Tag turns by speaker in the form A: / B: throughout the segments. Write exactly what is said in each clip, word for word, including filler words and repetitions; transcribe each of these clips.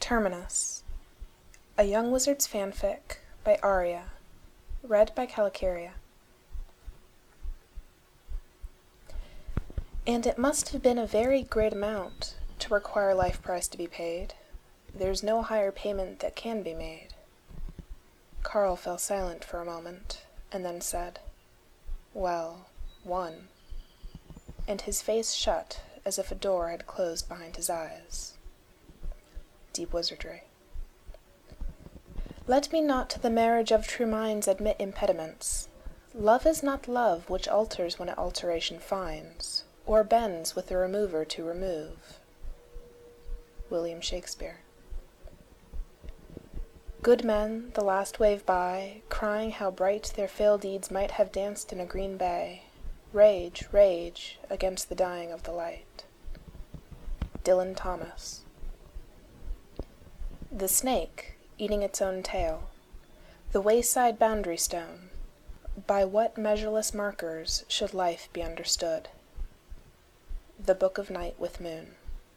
A: Terminus, a Young Wizard's fanfic by Aria, read by Calicaria. And it must have been a very great amount to require life price to be paid. There's no higher payment that can be made. Carl fell silent for a moment, and then said, "Well, one," and his face shut as if a door had closed behind his eyes. Deep Wizardry. Let me not to the marriage of true minds admit impediments. Love is not love which alters when it alteration finds, or bends with the remover to remove. William Shakespeare. Good men, the last wave by, crying how bright their fair deeds might have danced in a green bay, rage, rage, against the dying of the light. Dylan Thomas. The snake, eating its own tail. The wayside boundary stone. By what measureless markers should life be understood? The Book of Night with Moon.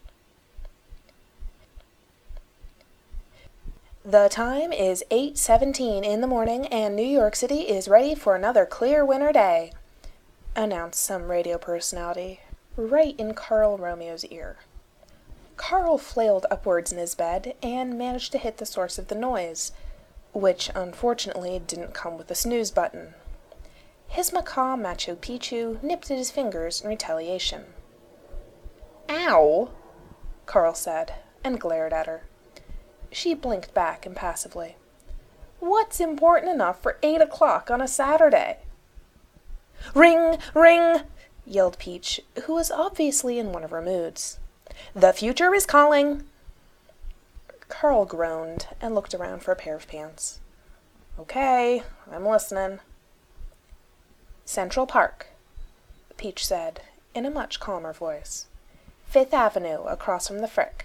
A: The time is eight seventeen in the morning, and New York City is ready for another clear winter day, announced some radio personality, right in Carl Romeo's ear. Carl flailed upwards in his bed and managed to hit the source of the noise, which unfortunately didn't come with a snooze button. His macaw Machu Picchu nipped at his fingers in retaliation. "Ow!" Carl said, and glared at her. She blinked back impassively. "What's important enough for eight o'clock on a Saturday?" "Ring! Ring!" yelled Peach, who was obviously in one of her moods. "The future is calling!" Carl groaned and looked around for a pair of pants. "Okay, I'm listening." "Central Park," Peach said, in a much calmer voice. "Fifth Avenue, across from the Frick."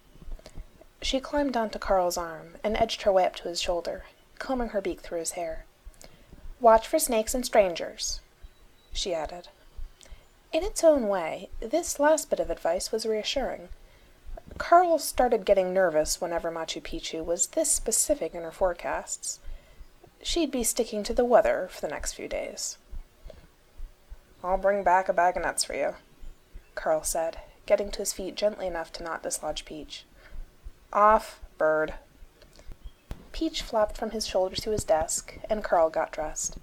A: She climbed onto Carl's arm and edged her way up to his shoulder, combing her beak through his hair. "Watch for snakes and strangers," she added. In its own way, this last bit of advice was reassuring. Carl started getting nervous whenever Machu Picchu was this specific in her forecasts. She'd be sticking to the weather for the next few days. "I'll bring back a bag of nuts for you," Carl said, getting to his feet gently enough to not dislodge Peach. "Off, bird." Peach flapped from his shoulder to his desk, and Carl got dressed.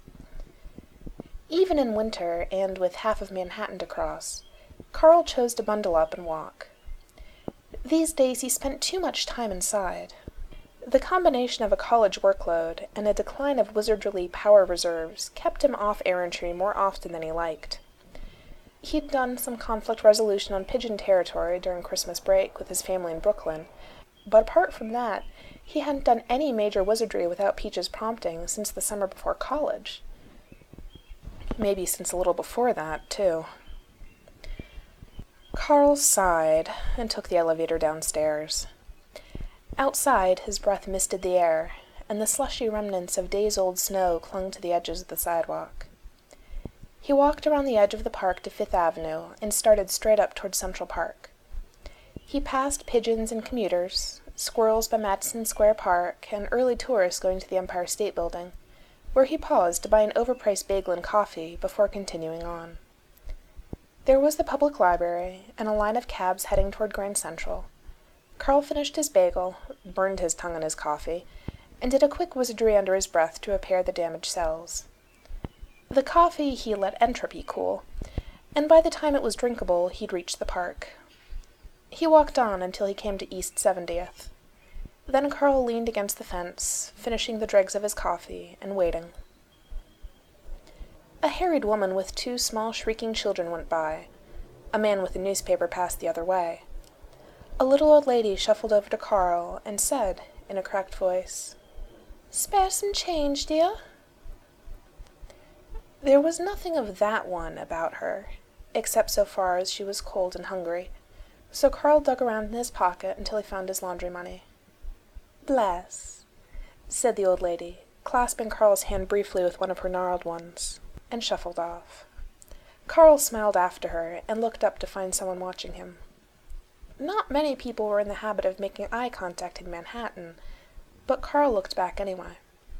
A: Even in winter, and with half of Manhattan to cross, Carl chose to bundle up and walk. These days he spent too much time inside. The combination of a college workload and a decline of wizardly power reserves kept him off errantry more often than he liked. He'd done some conflict resolution on Pigeon territory during Christmas break with his family in Brooklyn, but apart from that, he hadn't done any major wizardry without Peach's prompting since the summer before college. Maybe since a little before that, too. Carl sighed and took the elevator downstairs. Outside, his breath misted the air, and the slushy remnants of days-old snow clung to the edges of the sidewalk. He walked around the edge of the park to Fifth Avenue and started straight up toward Central Park. He passed pigeons and commuters, squirrels by Madison Square Park, and early tourists going to the Empire State Building, where he paused to buy an overpriced bagel and coffee before continuing on. There was the public library, and a line of cabs heading toward Grand Central. Carl finished his bagel, burned his tongue on his coffee, and did a quick wizardry under his breath to repair the damaged cells. The coffee he let entropy cool, and by the time it was drinkable, he'd reached the park. He walked on until he came to East seventieth. Then Carl leaned against the fence, finishing the dregs of his coffee, and waiting. A harried woman with two small shrieking children went by. A man with a newspaper passed the other way. A little old lady shuffled over to Carl and said, in a cracked voice, "Spare some change, dear?" There was nothing of that one about her, except so far as she was cold and hungry, so Carl dug around in his pocket until he found his laundry money. "Bless," said the old lady, clasping Carl's hand briefly with one of her gnarled ones, and shuffled off. Carl smiled after her and looked up to find someone watching him. Not many people were in the habit of making eye contact in Manhattan, but Carl looked back anyway.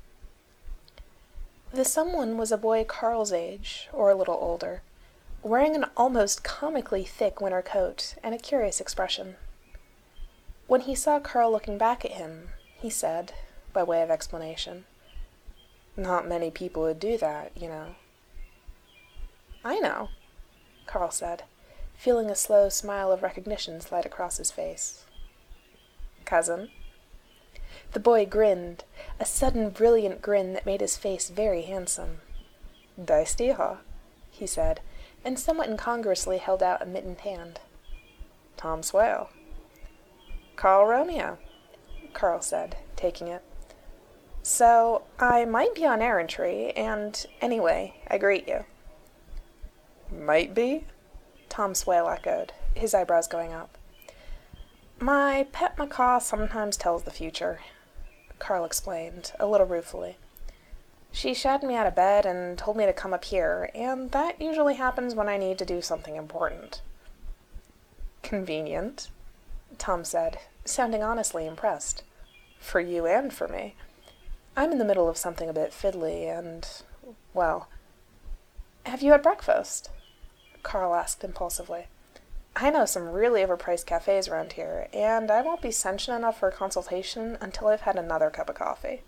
A: The someone was a boy Carl's age, or a little older, wearing an almost comically thick winter coat and a curious expression. When he saw Carl looking back at him, he said, by way of explanation, "Not many people would do that, you know." "I know," Carl said, feeling a slow smile of recognition slide across his face. "Cousin?" The boy grinned, a sudden brilliant grin that made his face very handsome. "Dice Deha," he said, and somewhat incongruously held out a mittened hand. "Tom Swale." "Carl Romeo," Carl said, taking it. "So, I might be on errantry, and, anyway, I greet you." "Might be?" Tom Swale echoed, his eyebrows going up. "My pet macaw sometimes tells the future," Carl explained, a little ruefully. "She shoved me out of bed and told me to come up here, and that usually happens when I need to do something important." "Convenient," Tom said, sounding honestly impressed. "For you and for me. I'm in the middle of something a bit fiddly, and, well—" "Have you had breakfast?" Carl asked impulsively. "I know some really overpriced cafes around here, and I won't be sentient enough for a consultation until I've had another cup of coffee."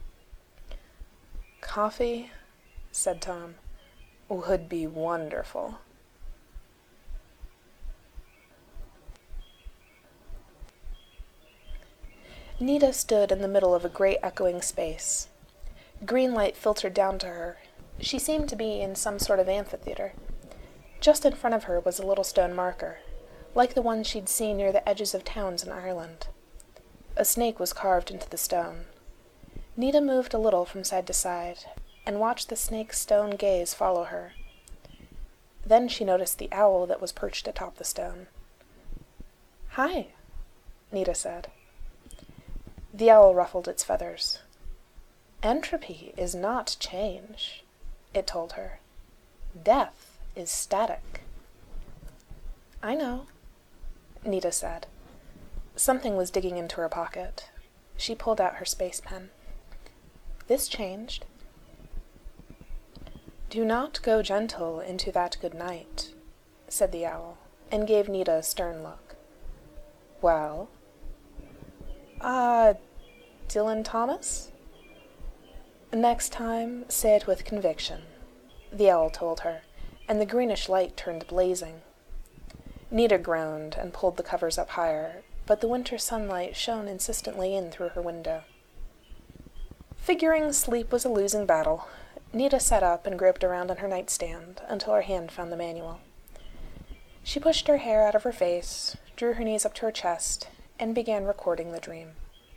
A: "Coffee," said Tom, "would be wonderful." Nita stood in the middle of a great echoing space. Green light filtered down to her. She seemed to be in some sort of amphitheater. Just in front of her was a little stone marker, like the ones she'd seen near the edges of towns in Ireland. A snake was carved into the stone. Nita moved a little from side to side, and watched the snake's stone gaze follow her. Then she noticed the owl that was perched atop the stone. "Hi," Nita said. The owl ruffled its feathers. "Entropy is not change," it told her. "Death is static." "I know," Nita said. Something was digging into her pocket. She pulled out her space pen. "This changed." "Do not go gentle into that good night," said the owl, and gave Nita a stern look. "Well?" "Ah, Dylan Thomas?" "Next time, say it with conviction," the owl told her, and the greenish light turned blazing. Nita groaned and pulled the covers up higher, but the winter sunlight shone insistently in through her window. Figuring sleep was a losing battle, Nita sat up and groped around on her nightstand until her hand found the manual. She pushed her hair out of her face, drew her knees up to her chest, and began recording the dream.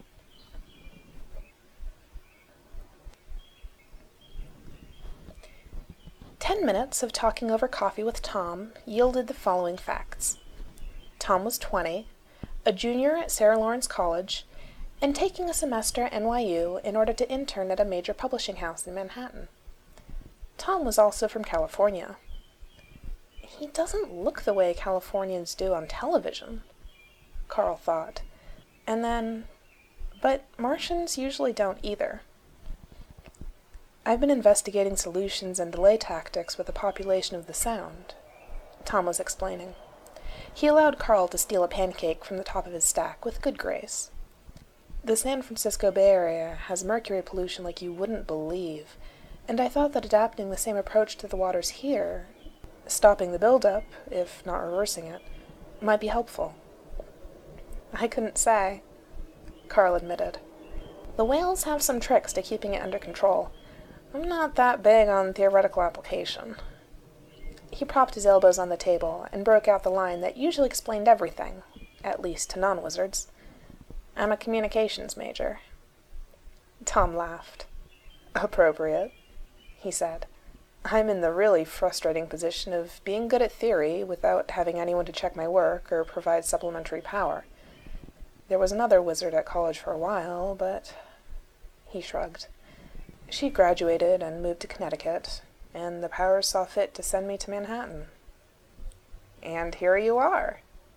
A: Ten minutes of talking over coffee with Tom yielded the following facts. Tom was twenty, a junior at Sarah Lawrence College, and taking a semester at N Y U in order to intern at a major publishing house in Manhattan. Tom was also from California. He doesn't look the way Californians do on television, Carl thought, and then, but Martians usually don't either. "I've been investigating solutions and delay tactics with the population of the Sound," Tom was explaining. He allowed Carl to steal a pancake from the top of his stack with good grace. "The San Francisco Bay Area has mercury pollution like you wouldn't believe, and I thought that adapting the same approach to the waters here, stopping the buildup, if not reversing it, might be helpful." "I couldn't say," Carl admitted. "The whales have some tricks to keeping it under control. I'm not that big on theoretical application." He propped his elbows on the table and broke out the line that usually explained everything, at least to non-wizards. "I'm a communications major." Tom laughed. "Appropriate," he said. "I'm in the really frustrating position of being good at theory without having anyone to check my work or provide supplementary power. There was another wizard at college for a while, but—" He shrugged. "She graduated and moved to Connecticut, and the powers saw fit to send me to Manhattan. And here you are."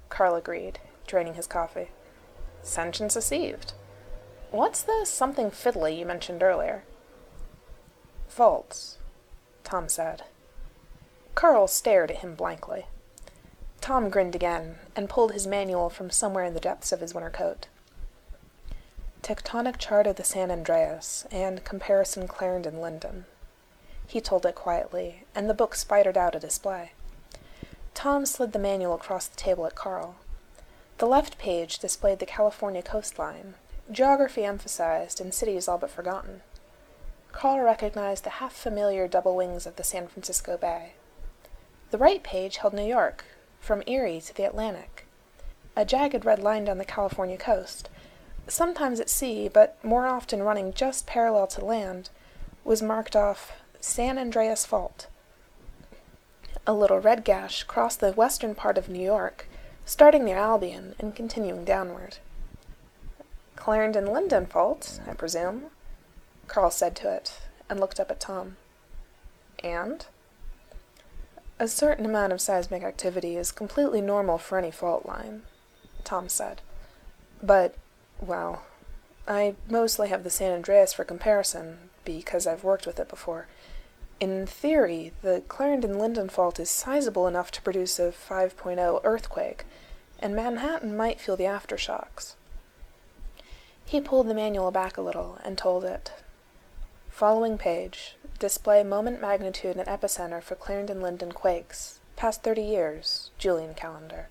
A: Carl agreed, draining his coffee. Sentience received. What's the something fiddly you mentioned earlier? Faults, Tom said. Carl stared at him blankly. Tom grinned again, and pulled his manual from somewhere in the depths of his winter coat. Tectonic Chart of the San Andreas, and Comparison Clarendon-Linden. He told it quietly, and the book spidered out a display. Tom slid the manual across the table at Carl. The left page displayed the California coastline, geography emphasized and cities all but forgotten. Carl recognized the half-familiar double wings of the San Francisco Bay. The right page held New York, from Erie to the Atlantic. A jagged red line down the California coast, sometimes at sea, but more often running just parallel to land, was marked off San Andreas Fault. A little red gash crossed the western part of New York, starting near Albion and continuing downward. Clarendon-Linden Fault, I presume, Carl said to it, and looked up at Tom. And? A certain amount of seismic activity is completely normal for any fault line, Tom said. But, well, I mostly have the San Andreas for comparison, because I've worked with it before. In theory, the Clarendon-Linden Fault is sizable enough to produce a five point oh earthquake, and Manhattan might feel the aftershocks. He pulled the manual back a little and told it. Following page, display moment magnitude and epicenter for Clarendon-Linden quakes, past thirty years, Julian calendar.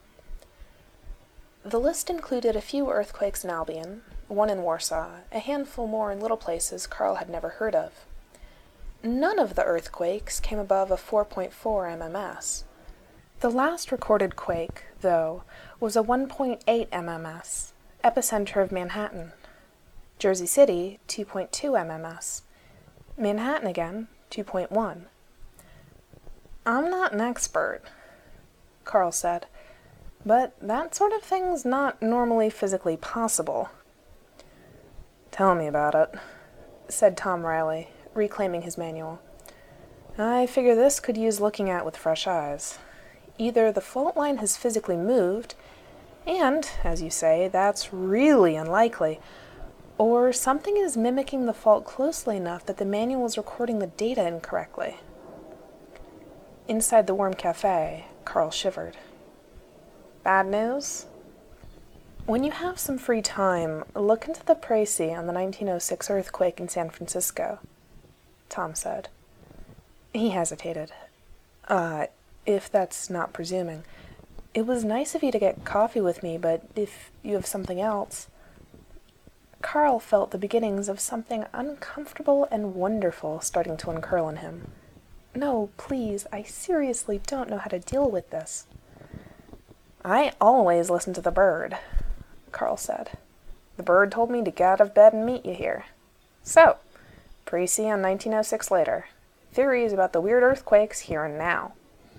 A: The list included a few earthquakes in Albion, one in Warsaw, a handful more in little places Carl had never heard of. None of the earthquakes came above a four point four M M S. The last recorded quake, though, was a one point eight M M S, epicenter of Manhattan. Jersey City, two point two M M S. Manhattan again, two point one. I'm not an expert, Carl said, but that sort of thing's not normally physically possible. Tell me about it, said Tom Riley, reclaiming his manual. I figure this could use looking at with fresh eyes. Either the fault line has physically moved, and, as you say, that's really unlikely, or something is mimicking the fault closely enough that the manual is recording the data incorrectly. Inside the warm cafe, Carl shivered. Bad news? When you have some free time, look into the précis on the nineteen oh six earthquake in San Francisco, Tom said. He hesitated. Uh, if that's not presuming. It was nice of you to get coffee with me, but if you have something else... Carl felt the beginnings of something uncomfortable and wonderful starting to uncurl in him. No, please, I seriously don't know how to deal with this. I always listen to the bird, Carl said. The bird told me to get out of bed and meet you here. So, précis on nineteen oh six later. Theories about the weird earthquakes here and now.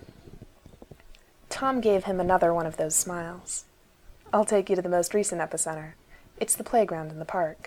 A: Tom gave him another one of those smiles. I'll take you to the most recent epicenter. It's the playground in the park.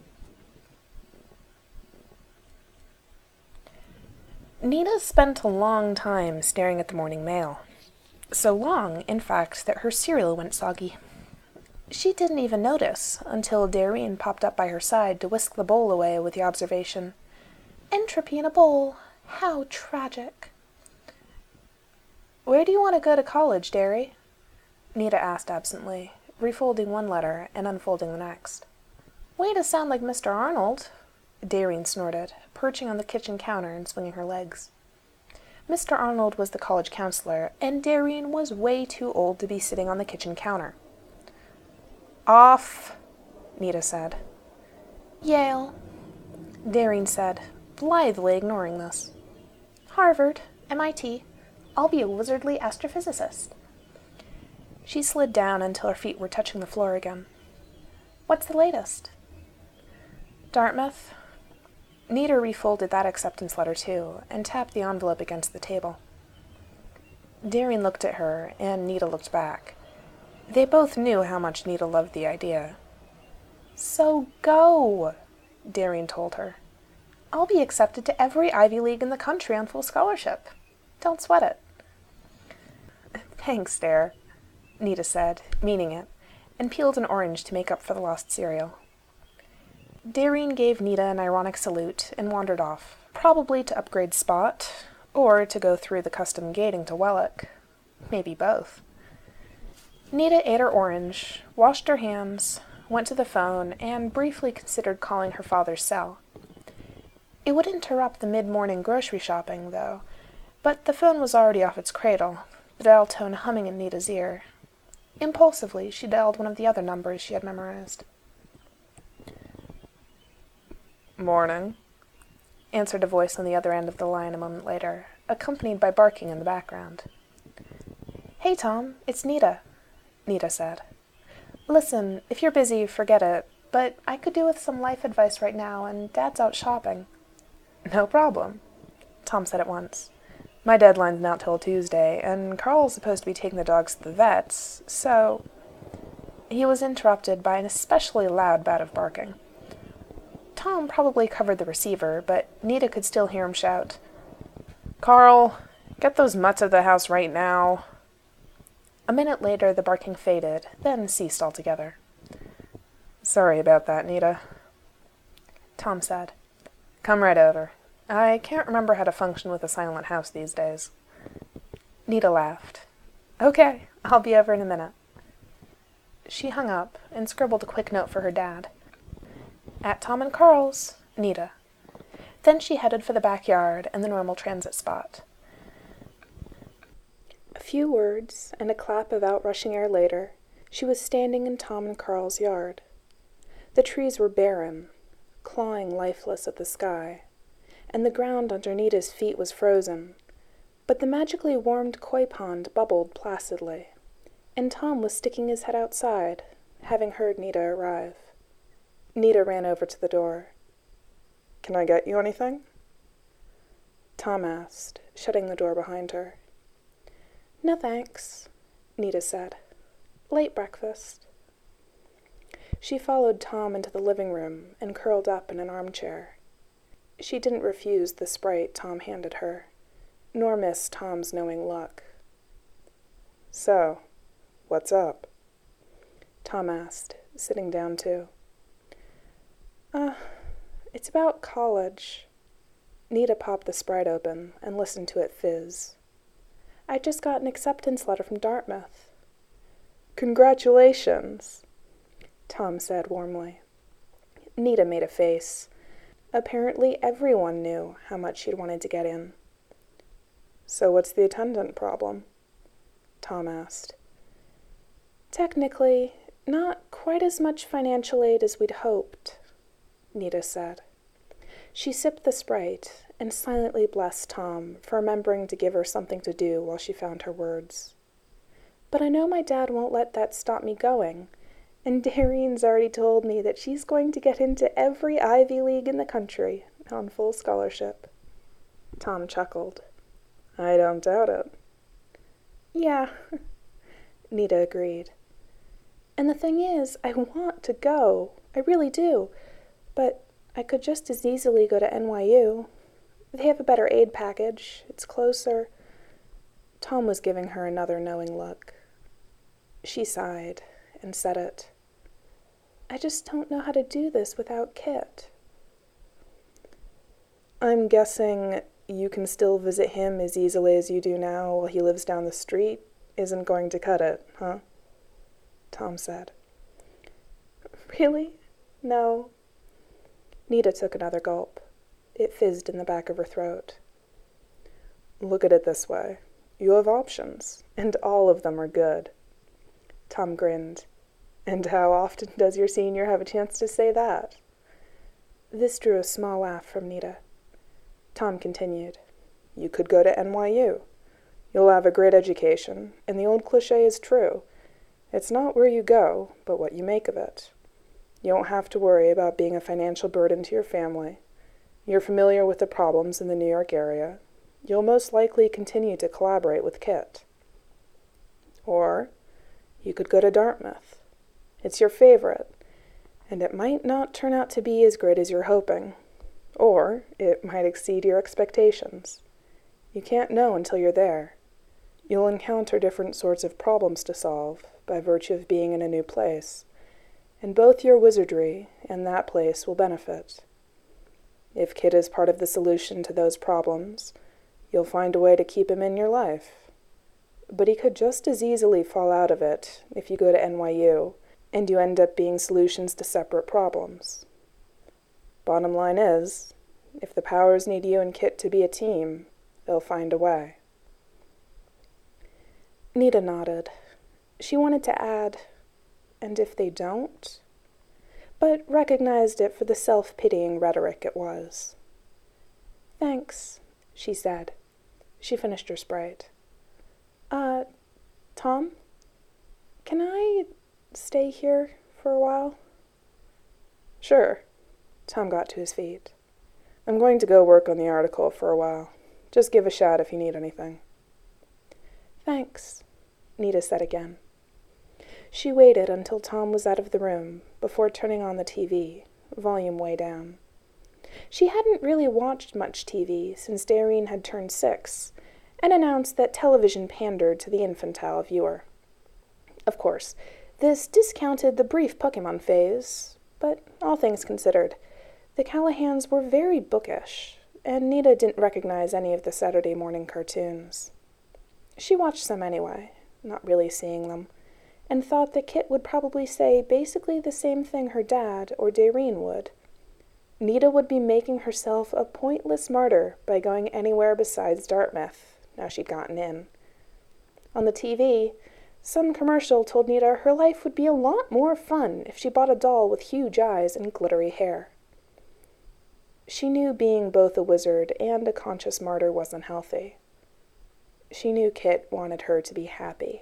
A: Nita spent a long time staring at the morning mail. So long, in fact, that her cereal went soggy. She didn't even notice until Darien popped up by her side to whisk the bowl away with the observation, "Entropy in a bowl. How tragic." "Where do you want to go to college, Derry?" Nita asked absently, refolding one letter and unfolding the next. "Way to sound like Mister Arnold," Darien snorted, perching on the kitchen counter and swinging her legs. Mister Arnold was the college counselor, and Darien was way too old to be sitting on the kitchen counter. "Off," Nita said. "Yale," Darien said, blithely ignoring this. "Harvard, M I T. I'll be a wizardly astrophysicist." She slid down until her feet were touching the floor again. "What's the latest?" "Dartmouth." Nita refolded that acceptance letter too, and tapped the envelope against the table. Darien looked at her, and Nita looked back. They both knew how much Nita loved the idea. "So go," Darien told her. "I'll be accepted to every Ivy League in the country on full scholarship. Don't sweat it." "Thanks, Dare," Nita said, meaning it, and peeled an orange to make up for the lost cereal. Dairine gave Nita an ironic salute and wandered off, probably to upgrade Spot, or to go through the custom gating to Wellock. Maybe both. Nita ate her orange, washed her hands, went to the phone, and briefly considered calling her father's cell. It would interrupt the mid-morning grocery shopping, though, but the phone was already off its cradle, the dial tone humming in Nita's ear. Impulsively, she dialed one of the other numbers she had memorized.
B: "Morning," answered a voice on the other end of the line a moment later, accompanied by barking in the background.
A: "Hey, Tom, it's Nita," Nita said. "Listen, if you're busy, forget it, but I could do with some life advice right now, and Dad's out shopping."
B: "No problem," Tom said at once. "My deadline's not till Tuesday, and Carl's supposed to be taking the dogs to the vet's, so—" He was interrupted by an especially loud bout of barking. Tom probably covered the receiver, but Nita could still hear him shout, "Carl, get those mutts out of the house right now." A minute later the barking faded, then ceased altogether. "Sorry about that, Nita," Tom said. "Come right over. I can't remember how to function with a silent house these days."
A: Nita laughed. "Okay, I'll be over in a minute." She hung up and scribbled a quick note for her dad. "At Tom and Carl's, Nita." Then she headed for the backyard and the normal transit spot. A few words and a clap of outrushing air later, she was standing in Tom and Carl's yard. The trees were barren, clawing lifeless at the sky, and the ground under Nita's feet was frozen, but the magically warmed koi pond bubbled placidly, and Tom was sticking his head outside, having heard Nita arrive. Nita ran over to the door.
B: "Can I get you anything?"
A: Tom asked, shutting the door behind her. "No thanks," Nita said. "Late breakfast." She followed Tom into the living room and curled up in an armchair. She didn't refuse the Sprite Tom handed her, nor miss Tom's knowing look.
B: "So, what's up?"
A: Tom asked, sitting down too. Uh, it's about college." Nita popped the Sprite open and listened to it fizz. "I just got an acceptance letter from Dartmouth."
B: "Congratulations,"
A: Tom said warmly. Nita made a face. Apparently everyone knew how much she'd wanted to get in.
B: "So what's the attendant problem?"
A: Tom asked. "Technically, not quite as much financial aid as we'd hoped," Nita said. She sipped the Sprite and silently blessed Tom for remembering to give her something to do while she found her words. "But I know my dad won't let that stop me going, and Dairine's already told me that she's going to get into every Ivy League in the country on full scholarship." Tom chuckled.
B: "I don't doubt it."
A: "Yeah," Nita agreed. "And the thing is, I want to go. I really do. But I could just as easily go to N Y U. They have a better aid package. It's closer." Tom was giving her another knowing look. She sighed and said it. "I just don't know how to do this without Kit."
B: "I'm guessing you can still visit him as easily as you do now while he lives down the street isn't going to cut it, huh?" Tom said.
A: "Really? No." Nita took another gulp. It fizzed in the back of her throat.
B: "Look at it this way. You have options, and all of them are good."
A: Tom grinned.
B: "And how often does your senior have a chance to say that?"
A: This drew a small laugh from Nita.
B: Tom continued. "You could go to N Y U. You'll have a great education, and the old cliché is true. It's not where you go, but what you make of it. You won't have to worry about being a financial burden to your family. You're familiar with the problems in the New York area. You'll most likely continue to collaborate with Kit. Or you could go to Dartmouth. It's your favorite, and it might not turn out to be as great as you're hoping. Or it might exceed your expectations. You can't know until you're there. You'll encounter different sorts of problems to solve by virtue of being in a new place, and both your wizardry and that place will benefit. If Kit is part of the solution to those problems, you'll find a way to keep him in your life. But he could just as easily fall out of it if you go to N Y U and you end up being solutions to separate problems. Bottom line is, if the powers need you and Kit to be a team, they'll find a way. Nita nodded. She wanted to add, and if they don't, but recognized it for the self-pitying rhetoric it was. Thanks, she said. She finished her Sprite. Uh, Tom? Can I stay here for a while? Sure. Tom got to his feet. I'm going to go work on the article for a while. Just give a shout if you need anything. Thanks, Nita said again. She waited until Tom was out of the room before turning on the T V, volume way down. She hadn't really watched much T V since Dairine had turned six, and announced that television pandered to the infantile viewer. Of course, this discounted the brief Pokemon phase, but all things considered, the Callahans were very bookish, and Nita didn't recognize any of the Saturday morning cartoons. She watched some anyway, not really seeing them, and thought that Kit would probably say basically the same thing her dad or Dairine would. Nita would be making herself a pointless martyr by going anywhere besides Dartmouth, now she'd gotten in. On the T V, some commercial told Nita her life would be a lot more fun if she bought a doll with huge eyes and glittery hair. She knew being both a wizard and a conscious martyr wasn't healthy. She knew Kit wanted her to be happy.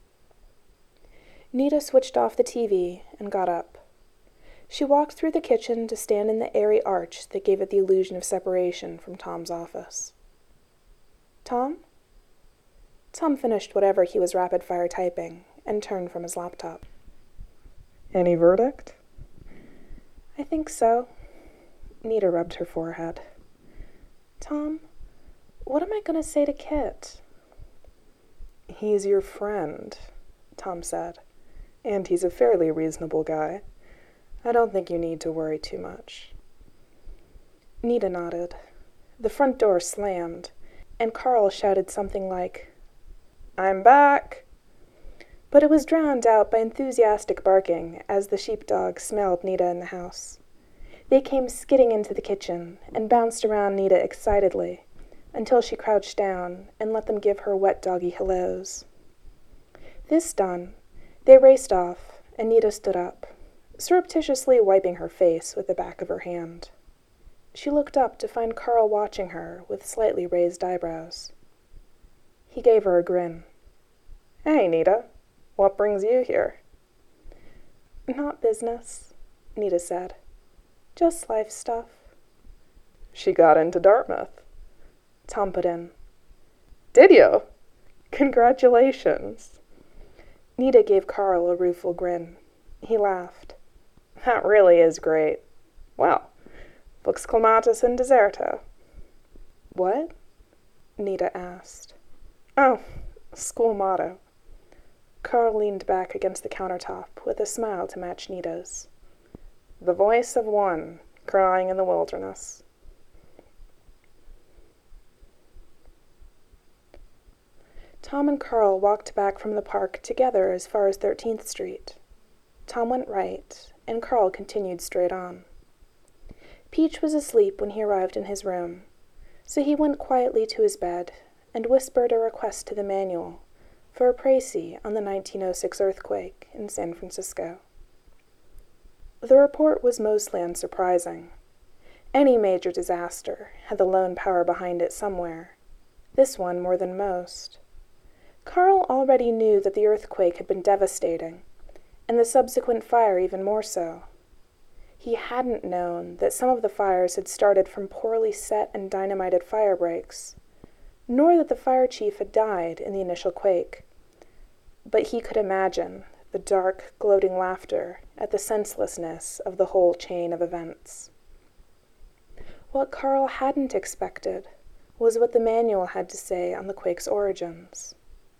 B: Nita switched off the T V and got up. She walked through the kitchen to stand in the airy arch that gave it the illusion of separation from Tom's office. Tom? Tom finished whatever he was rapid-fire typing and turned from his laptop. Any verdict? I think so. Nita rubbed her forehead. Tom, what am I going to say to Kit? He's your friend, Tom said, and he's a fairly reasonable guy. I don't think you need to worry too much. Nita nodded. The front door slammed, and Carl shouted something like, I'm back! But it was drowned out by enthusiastic barking as the sheepdog smelled Nita in the house. They came skidding into the kitchen and bounced around Nita excitedly until she crouched down and let them give her wet doggy hellos. This done, they raced off, and Nita stood up, surreptitiously wiping her face with the back of her hand. She looked up to find Carl watching her with slightly raised eyebrows. He gave her a grin. Hey, Nita, what brings you here? Not business, Nita said. Just life stuff. She got into Dartmouth, Tom put in. Did you? Congratulations. Nita gave Carl a rueful grin. He laughed. That really is great. Well, Lux Clematis and Deserto. What? Nita asked. Oh, school motto. Carl leaned back against the countertop with a smile to match Nita's. The voice of one crying in the wilderness. Tom and Carl walked back from the park together as far as thirteenth Street. Tom went right, and Carl continued straight on. Peach was asleep when he arrived in his room, so he went quietly to his bed and whispered a request to the manual for a précis on the nineteen oh six earthquake in San Francisco. The report was mostly unsurprising. Any major disaster had the lone power behind it somewhere, this one more than most. Carl already knew that the earthquake had been devastating, and the subsequent fire even more so. He hadn't known that some of the fires had started from poorly set and dynamited fire breaks, nor that the fire chief had died in the initial quake. But he could imagine the dark, gloating laughter at the senselessness of the whole chain of events. What Carl hadn't expected was what the manual had to say on the quake's origins.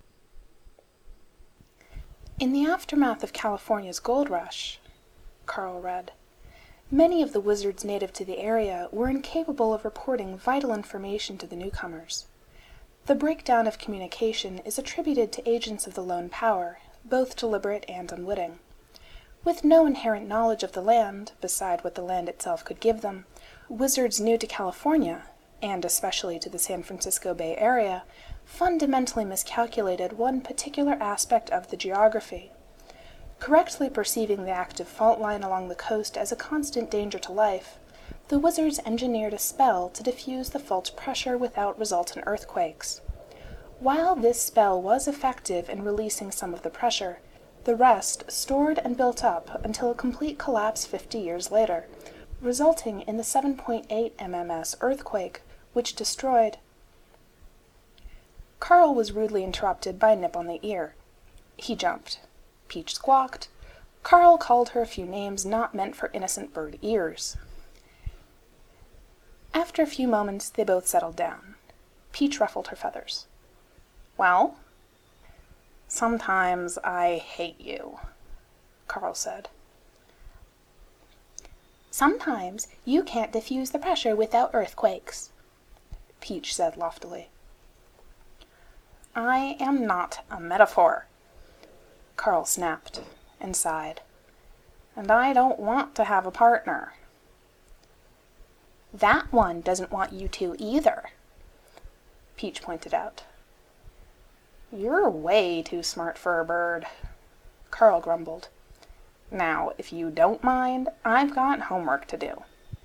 A: In the aftermath of California's gold rush, Carl read, many of the wizards native to the area were incapable of reporting vital information to the newcomers. The breakdown of communication is attributed to agents of the lone power, both deliberate and unwitting. With no inherent knowledge of the land, beside what the land itself could give them, wizards new to California, and especially to the San Francisco Bay Area, fundamentally miscalculated one particular aspect of the geography. Correctly perceiving the active fault line along the coast as a constant danger to life, the wizards engineered a spell to diffuse the fault's pressure without resultant earthquakes. While this spell was effective in releasing some of the pressure, the rest stored and built up until a complete collapse fifty years later, resulting in the seven point eight millimeter earthquake, which destroyed. Carl was rudely interrupted by a nip on the ear. He jumped. Peach squawked. Carl called her a few names not meant for innocent bird ears. After a few moments, they both settled down. Peach ruffled her feathers. "Well?" "Sometimes I hate you," Carl said. "Sometimes you can't diffuse the pressure without earthquakes," Peach said loftily. "I am not a metaphor," Carl snapped and sighed. "And I don't want to have a partner." "That one doesn't want you to either," Peach pointed out. "You're way too smart for a bird," Carl grumbled. "Now, if you don't mind, I've got homework to do."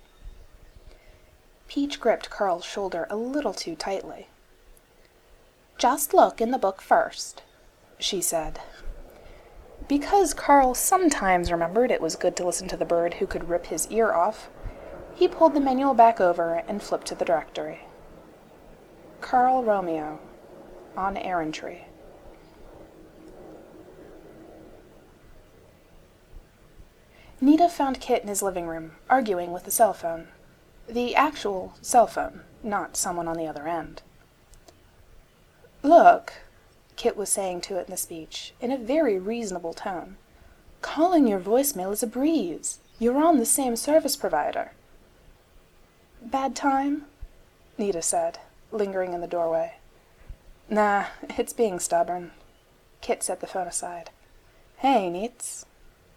A: Peach gripped Carl's shoulder a little too tightly. "Just look in the book first," she said. Because Carl sometimes remembered it was good to listen to the bird who could rip his ear off, he pulled the manual back over and flipped to the directory. Carl Romeo, on errantry. Nita found Kit in his living room, arguing with the cell phone. The actual cell phone, not someone on the other end. "Look," Kit was saying to it in the speech, in a very reasonable tone. "Calling your voicemail is a breeze. You're on the same service provider." "Bad time?" Nita said, lingering in the doorway. "Nah, it's being stubborn." Kit set the phone aside. "Hey, Neats."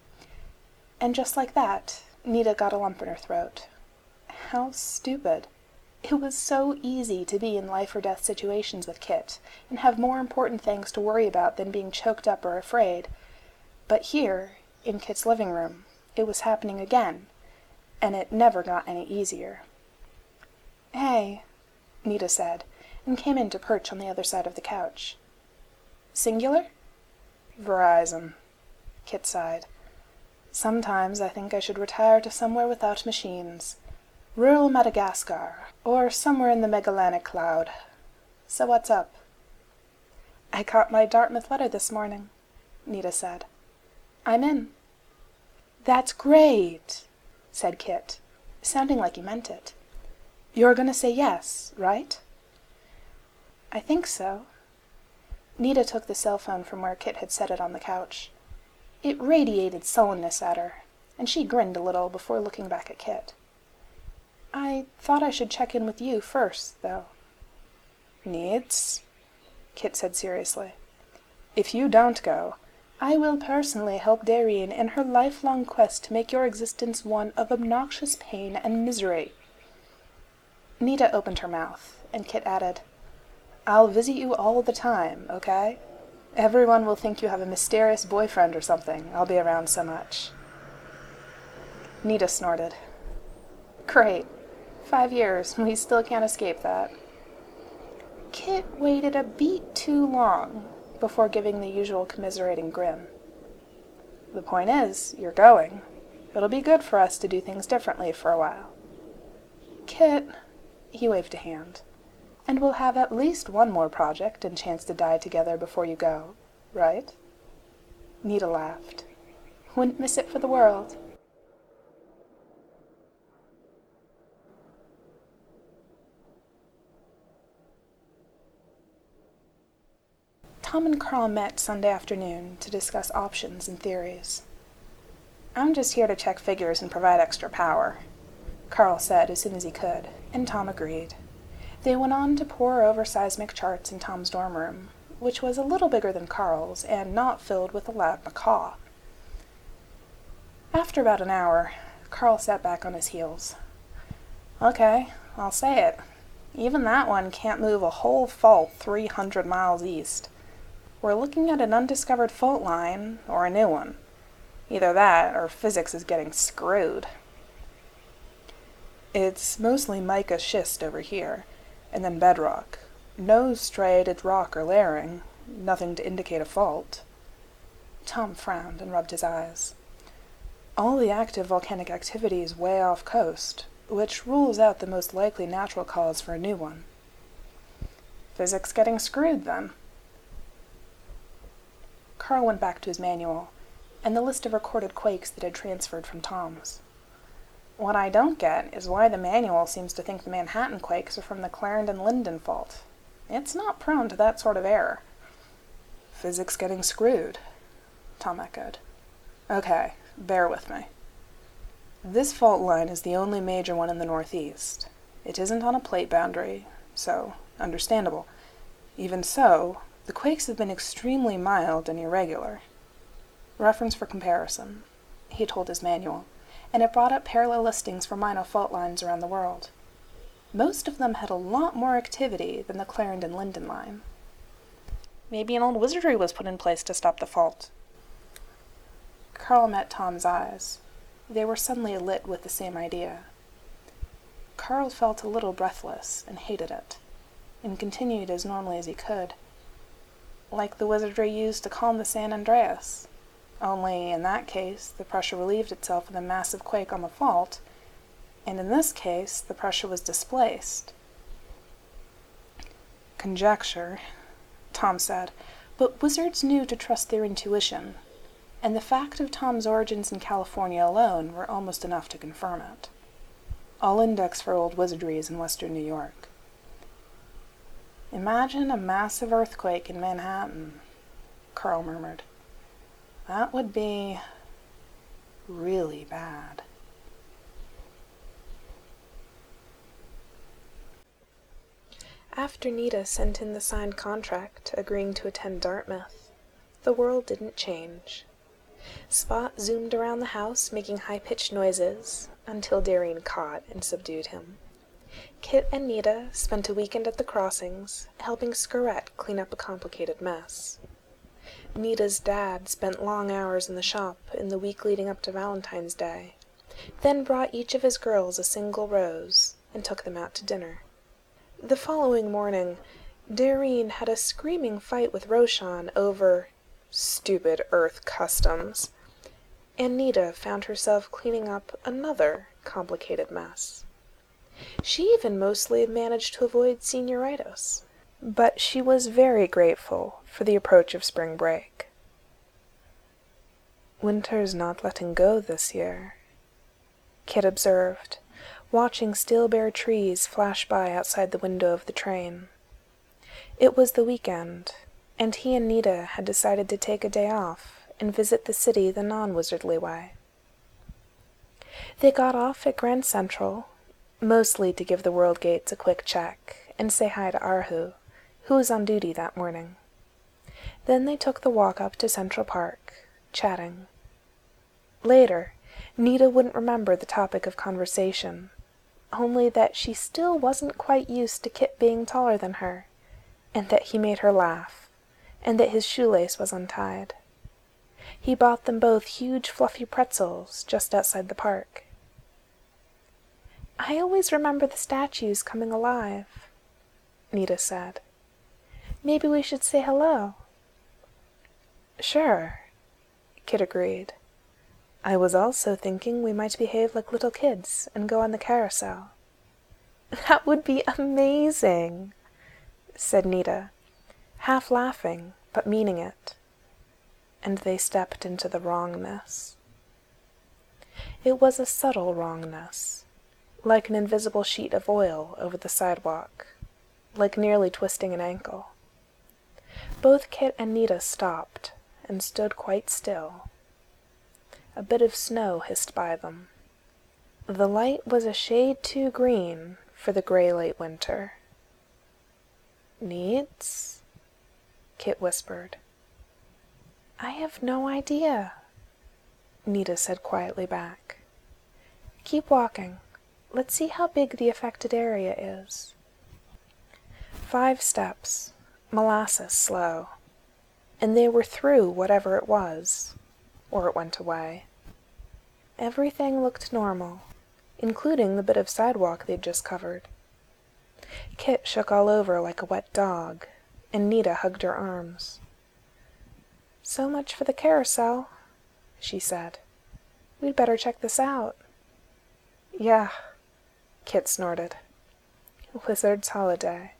A: And just like that, Nita got a lump in her throat. How stupid. It was so easy to be in life-or-death situations with Kit, and have more important things to worry about than being choked up or afraid. But here, in Kit's living room, it was happening again, and it never got any easier. "Hey," Nita said, and came in to perch on the other side of the couch. "Singular?" "Verizon," Kit sighed. "Sometimes I think I should retire to somewhere without machines. Rural Madagascar, or somewhere in the Magellanic Cloud. So what's up?" "I got my Dartmouth letter this morning," Nita said. "I'm in." "That's great," said Kit, sounding like he meant it. "You're going to say yes, right?" "I think so." Nita took the cell phone from where Kit had set it on the couch. It radiated sullenness at her, and she grinned a little before looking back at Kit. "I thought I should check in with you first, though." "Needs?" Kit said seriously. "If you don't go, I will personally help Darien in her lifelong quest to make your existence one of obnoxious pain and misery." Nita opened her mouth, and Kit added, "I'll visit you all the time, okay? Everyone will think you have a mysterious boyfriend or something. I'll be around so much." Nita snorted. "Great. Five years. We still can't escape that." Kit waited a beat too long before giving the usual commiserating grin. "The point is, you're going. It'll be good for us to do things differently for a while. Kit," he waved a hand, "and we'll have at least one more project and chance to die together before you go, right?" Nita laughed. "Wouldn't miss it for the world."
B: Tom and Carl met Sunday afternoon to discuss options and theories. "I'm just here to check figures and provide extra power," Carl said as soon as he could, and Tom agreed. They went on to pore over seismic charts in Tom's dorm room, which was a little bigger than Carl's and not filled with a loud macaw. After about an hour, Carl sat back on his heels. "Okay, I'll say it. Even that one can't move a whole fault three hundred miles east. We're looking at an undiscovered fault line, or a new one. Either that, or physics is getting screwed." "It's mostly mica schist over here, and then bedrock. No striated rock or layering, nothing to indicate a fault." Tom frowned and rubbed his eyes. "All the active volcanic activity is way off coast, which rules out the most likely natural cause for a new one." "Physics getting screwed, then?" Carl went back to his manual, and the list of recorded quakes that had transferred from Tom's. "What I don't get is why the manual seems to think the Manhattan quakes are from the Clarendon-Linden fault. It's not prone to that sort of error." "Physics getting screwed," Tom echoed. "Okay, bear with me. This fault line is the only major one in the northeast. It isn't on a plate boundary, so understandable. Even so, the quakes have been extremely mild and irregular. Reference for comparison," he told his manual, and it brought up parallel listings for minor fault lines around the world. Most of them had a lot more activity than the Clarendon-Linden line. Maybe an old wizardry was put in place to stop the fault. Carl met Tom's eyes. They were suddenly lit with the same idea. Carl felt a little breathless and hated it, and continued as normally as he could. "Like the wizardry used to calm the San Andreas. Only, in that case, the pressure relieved itself in a massive quake on the fault, and in this case, the pressure was displaced." "Conjecture," Tom said, but wizards knew to trust their intuition, and the fact of Tom's origins in California alone were almost enough to confirm it. "I'll index for old wizardries in western New York." "Imagine a massive earthquake in Manhattan," Carl murmured. "That would be really bad."
A: After Nita sent in the signed contract agreeing to attend Dartmouth, the world didn't change. Spot zoomed around the house making high-pitched noises until Darien caught and subdued him. Kit and Nita spent a weekend at the crossings, helping Scarrett clean up a complicated mess. Nita's dad spent long hours in the shop in the week leading up to Valentine's Day, then brought each of his girls a single rose and took them out to dinner. The following morning, Darien had a screaming fight with Roshan over stupid Earth customs, and Nita found herself cleaning up another complicated mess. She even mostly managed to avoid senioritis, but she was very grateful for the approach of spring break. "Winter's not letting go this year," Kit observed, watching still bare trees flash by outside the window of the train. It was the weekend, and he and Nita had decided to take a day off and visit the city the non-wizardly way. They got off at Grand Central, mostly to give the World Gates a quick check and say hi to Arhu, who was on duty that morning. Then they took the walk up to Central Park, chatting. Later, Nita wouldn't remember the topic of conversation, only that she still wasn't quite used to Kit being taller than her, and that he made her laugh, and that his shoelace was untied. He bought them both huge fluffy pretzels just outside the park. "I always remember the statues coming alive," Nita said. "Maybe we should say hello." "Sure," Kit agreed. "I was also thinking we might behave like little kids and go on the carousel." "That would be amazing," said Nita, half laughing but meaning it. And they stepped into the wrongness. It was a subtle wrongness, like an invisible sheet of oil over the sidewalk, like nearly twisting an ankle.
B: Both Kit and Nita stopped and stood quite still. A bit of snow hissed by them. The light was a shade too green for the gray late winter. "Needs?" Kit whispered. "I have no idea," Nita said quietly back. "Keep walking. Let's see how big the affected area is." Five steps, molasses slow, and they were through whatever it was, or it went away. Everything looked normal, including the bit of sidewalk they'd just covered. Kit shook all over like a wet dog, and Nita hugged her arms. "So much for the carousel," she said. "We'd better check this out." "Yeah," Kit snorted. Wizard's holiday.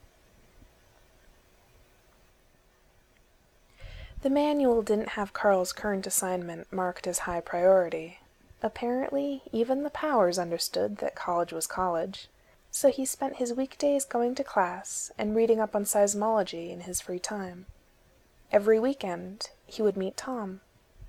B: The manual didn't have Carl's current assignment marked as high priority. Apparently, even the Powers understood that college was college, so he spent his weekdays going to class and reading up on seismology in his free time. Every weekend, he would meet Tom.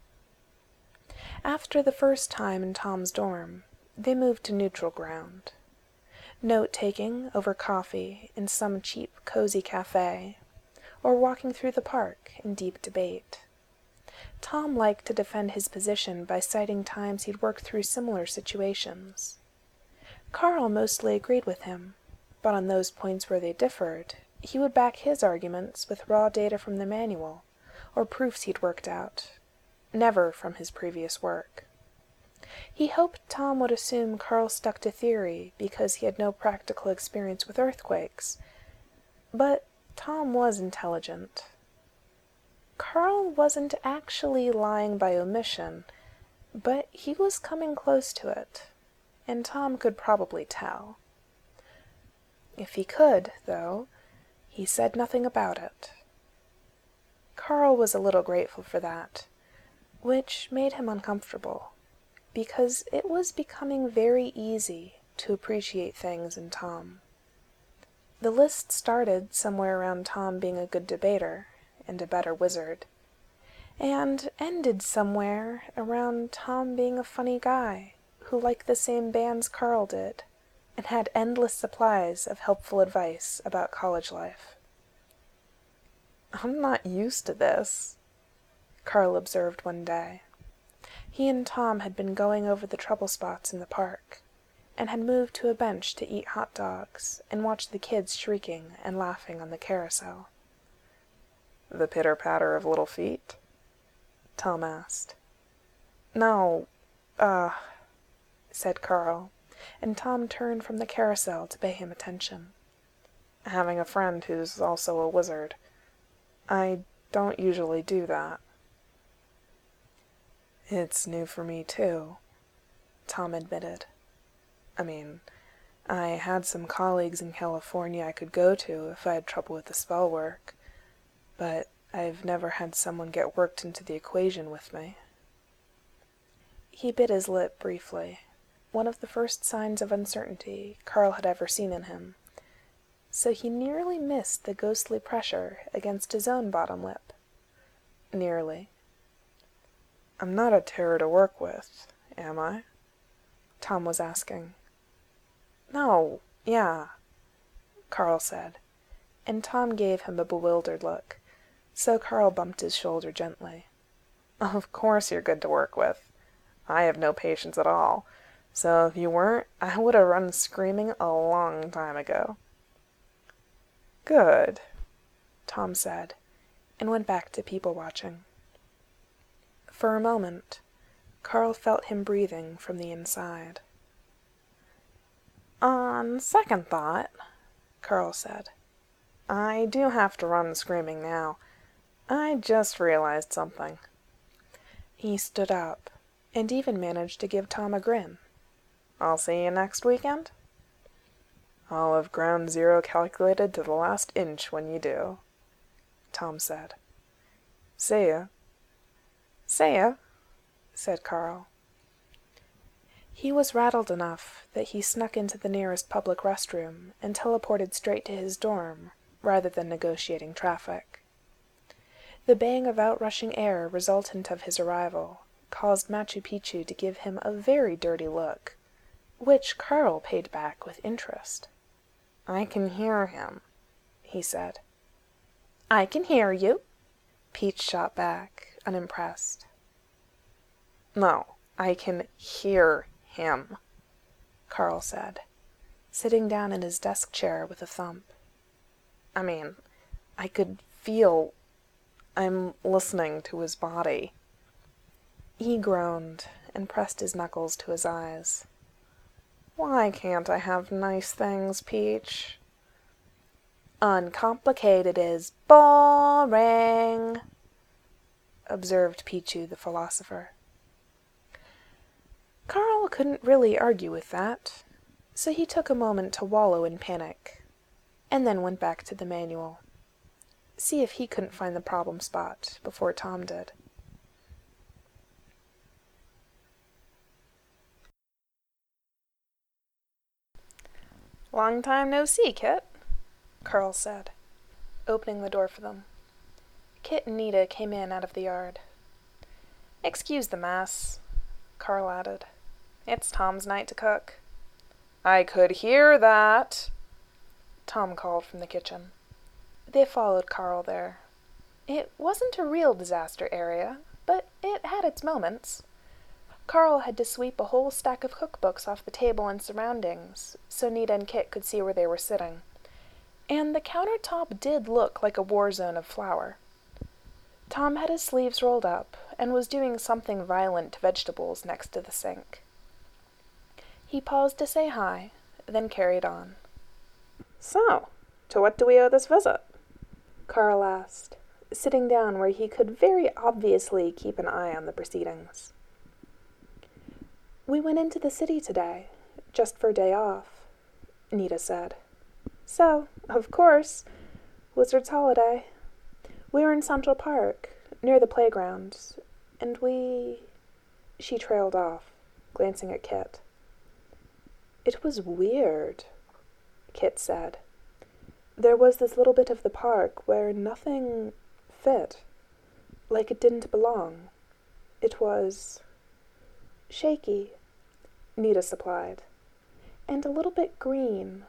B: After the first time in Tom's dorm, they moved to neutral ground. Note-taking over coffee in some cheap, cozy cafe, or walking through the park in deep debate. Tom liked to defend his position by citing times he'd worked through similar situations. Carl mostly agreed with him, but on those points where they differed, he would back his arguments with raw data from the manual, or proofs he'd worked out, never from his previous work. He hoped Tom would assume Carl stuck to theory because he had no practical experience with earthquakes, but Tom was intelligent. Carl wasn't actually lying by omission, but he was coming close to it, and Tom could probably tell. If he could, though, he said nothing about it. Carl was a little grateful for that, which made him uncomfortable, because it was becoming very easy to appreciate things in Tom. The list started somewhere around Tom being a good debater and a better wizard, and ended somewhere around Tom being a funny guy who liked the same bands Carl did, and had endless supplies of helpful advice about college life. "I'm not used to this," Carl observed one day. He and Tom had been going over the trouble spots in the park, and had moved to a bench to eat hot dogs and watch the kids shrieking and laughing on the carousel. "The pitter-patter of little feet?" Tom asked. "No, uh," said Carl, and Tom turned from the carousel to pay him attention. "Having a friend who's also a wizard. I don't usually do that." "It's new for me, too," Tom admitted. "I mean, I had some colleagues in California I could go to if I had trouble with the spell work, but I've never had someone get worked into the equation with me." He bit his lip briefly, one of the first signs of uncertainty Carl had ever seen in him, so he nearly missed the ghostly pressure against his own bottom lip. Nearly. "I'm not a terror to work with, am I?" Tom was asking. "No, yeah," Carl said, and Tom gave him a bewildered look, so Carl bumped his shoulder gently. "Of course you're good to work with. I have no patience at all, so if you weren't, I would have run screaming a long time ago." "Good," Tom said, and went back to people-watching. For a moment, Carl felt him breathing from the inside. "On second thought," Carl said, "I do have to run screaming now. I just realized something." He stood up, and even managed to give Tom a grin. "I'll see you next weekend?" "I'll have ground zero calculated to the last inch when you do," Tom said. "See ya." "See ya," said Carl. He was rattled enough that he snuck into the nearest public restroom and teleported straight to his dorm, rather than negotiating traffic. The bang of outrushing air resultant of his arrival caused Machu Picchu to give him a very dirty look, which Carl paid back with interest.
A: "I can hear him," he said.
B: "I can hear you," Peach shot back, unimpressed.
A: "No, I can hear him," Carl said,
B: sitting down in his desk chair with a thump.
A: "I mean, I could feel I'm listening to his body."
B: He groaned and pressed his knuckles to his eyes.
A: "Why can't I have nice things, Peach?"
B: "Uncomplicated is boring," observed Pichu the philosopher. Carl couldn't really argue with that, so he took a moment to wallow in panic, and then went back to the manual. See if he couldn't find the problem spot before Tom did.
A: "Long time no see, Kit,"
B: Carl said, opening the door for them. Kit and Nita came in out of the yard.
A: "Excuse the mess," Carl added. "It's Tom's night to cook." "I could hear that," Tom called from the kitchen.
B: They followed Carl there. It wasn't a real disaster area, but it had its moments. Carl had to sweep a whole stack of cookbooks off the table and surroundings, so Nita and Kit could see where they were sitting. And the countertop did look like a war zone of flour. Tom had his sleeves rolled up and was doing something violent to vegetables next to the sink. He paused to say hi, then carried on.
A: "So, to what do we owe this visit?"
B: Carl asked, sitting down where he could very obviously keep an eye on the proceedings. "We went into the city today, just for a day off," Nita said. "So, of course, Wizard's holiday. We were in Central Park, near the playground, and we—" She trailed off, glancing at Kit. "It was weird," Kit said. "There was this little bit of the park where nothing fit, like it didn't belong. It was shaky," Nita supplied, "and a little bit green."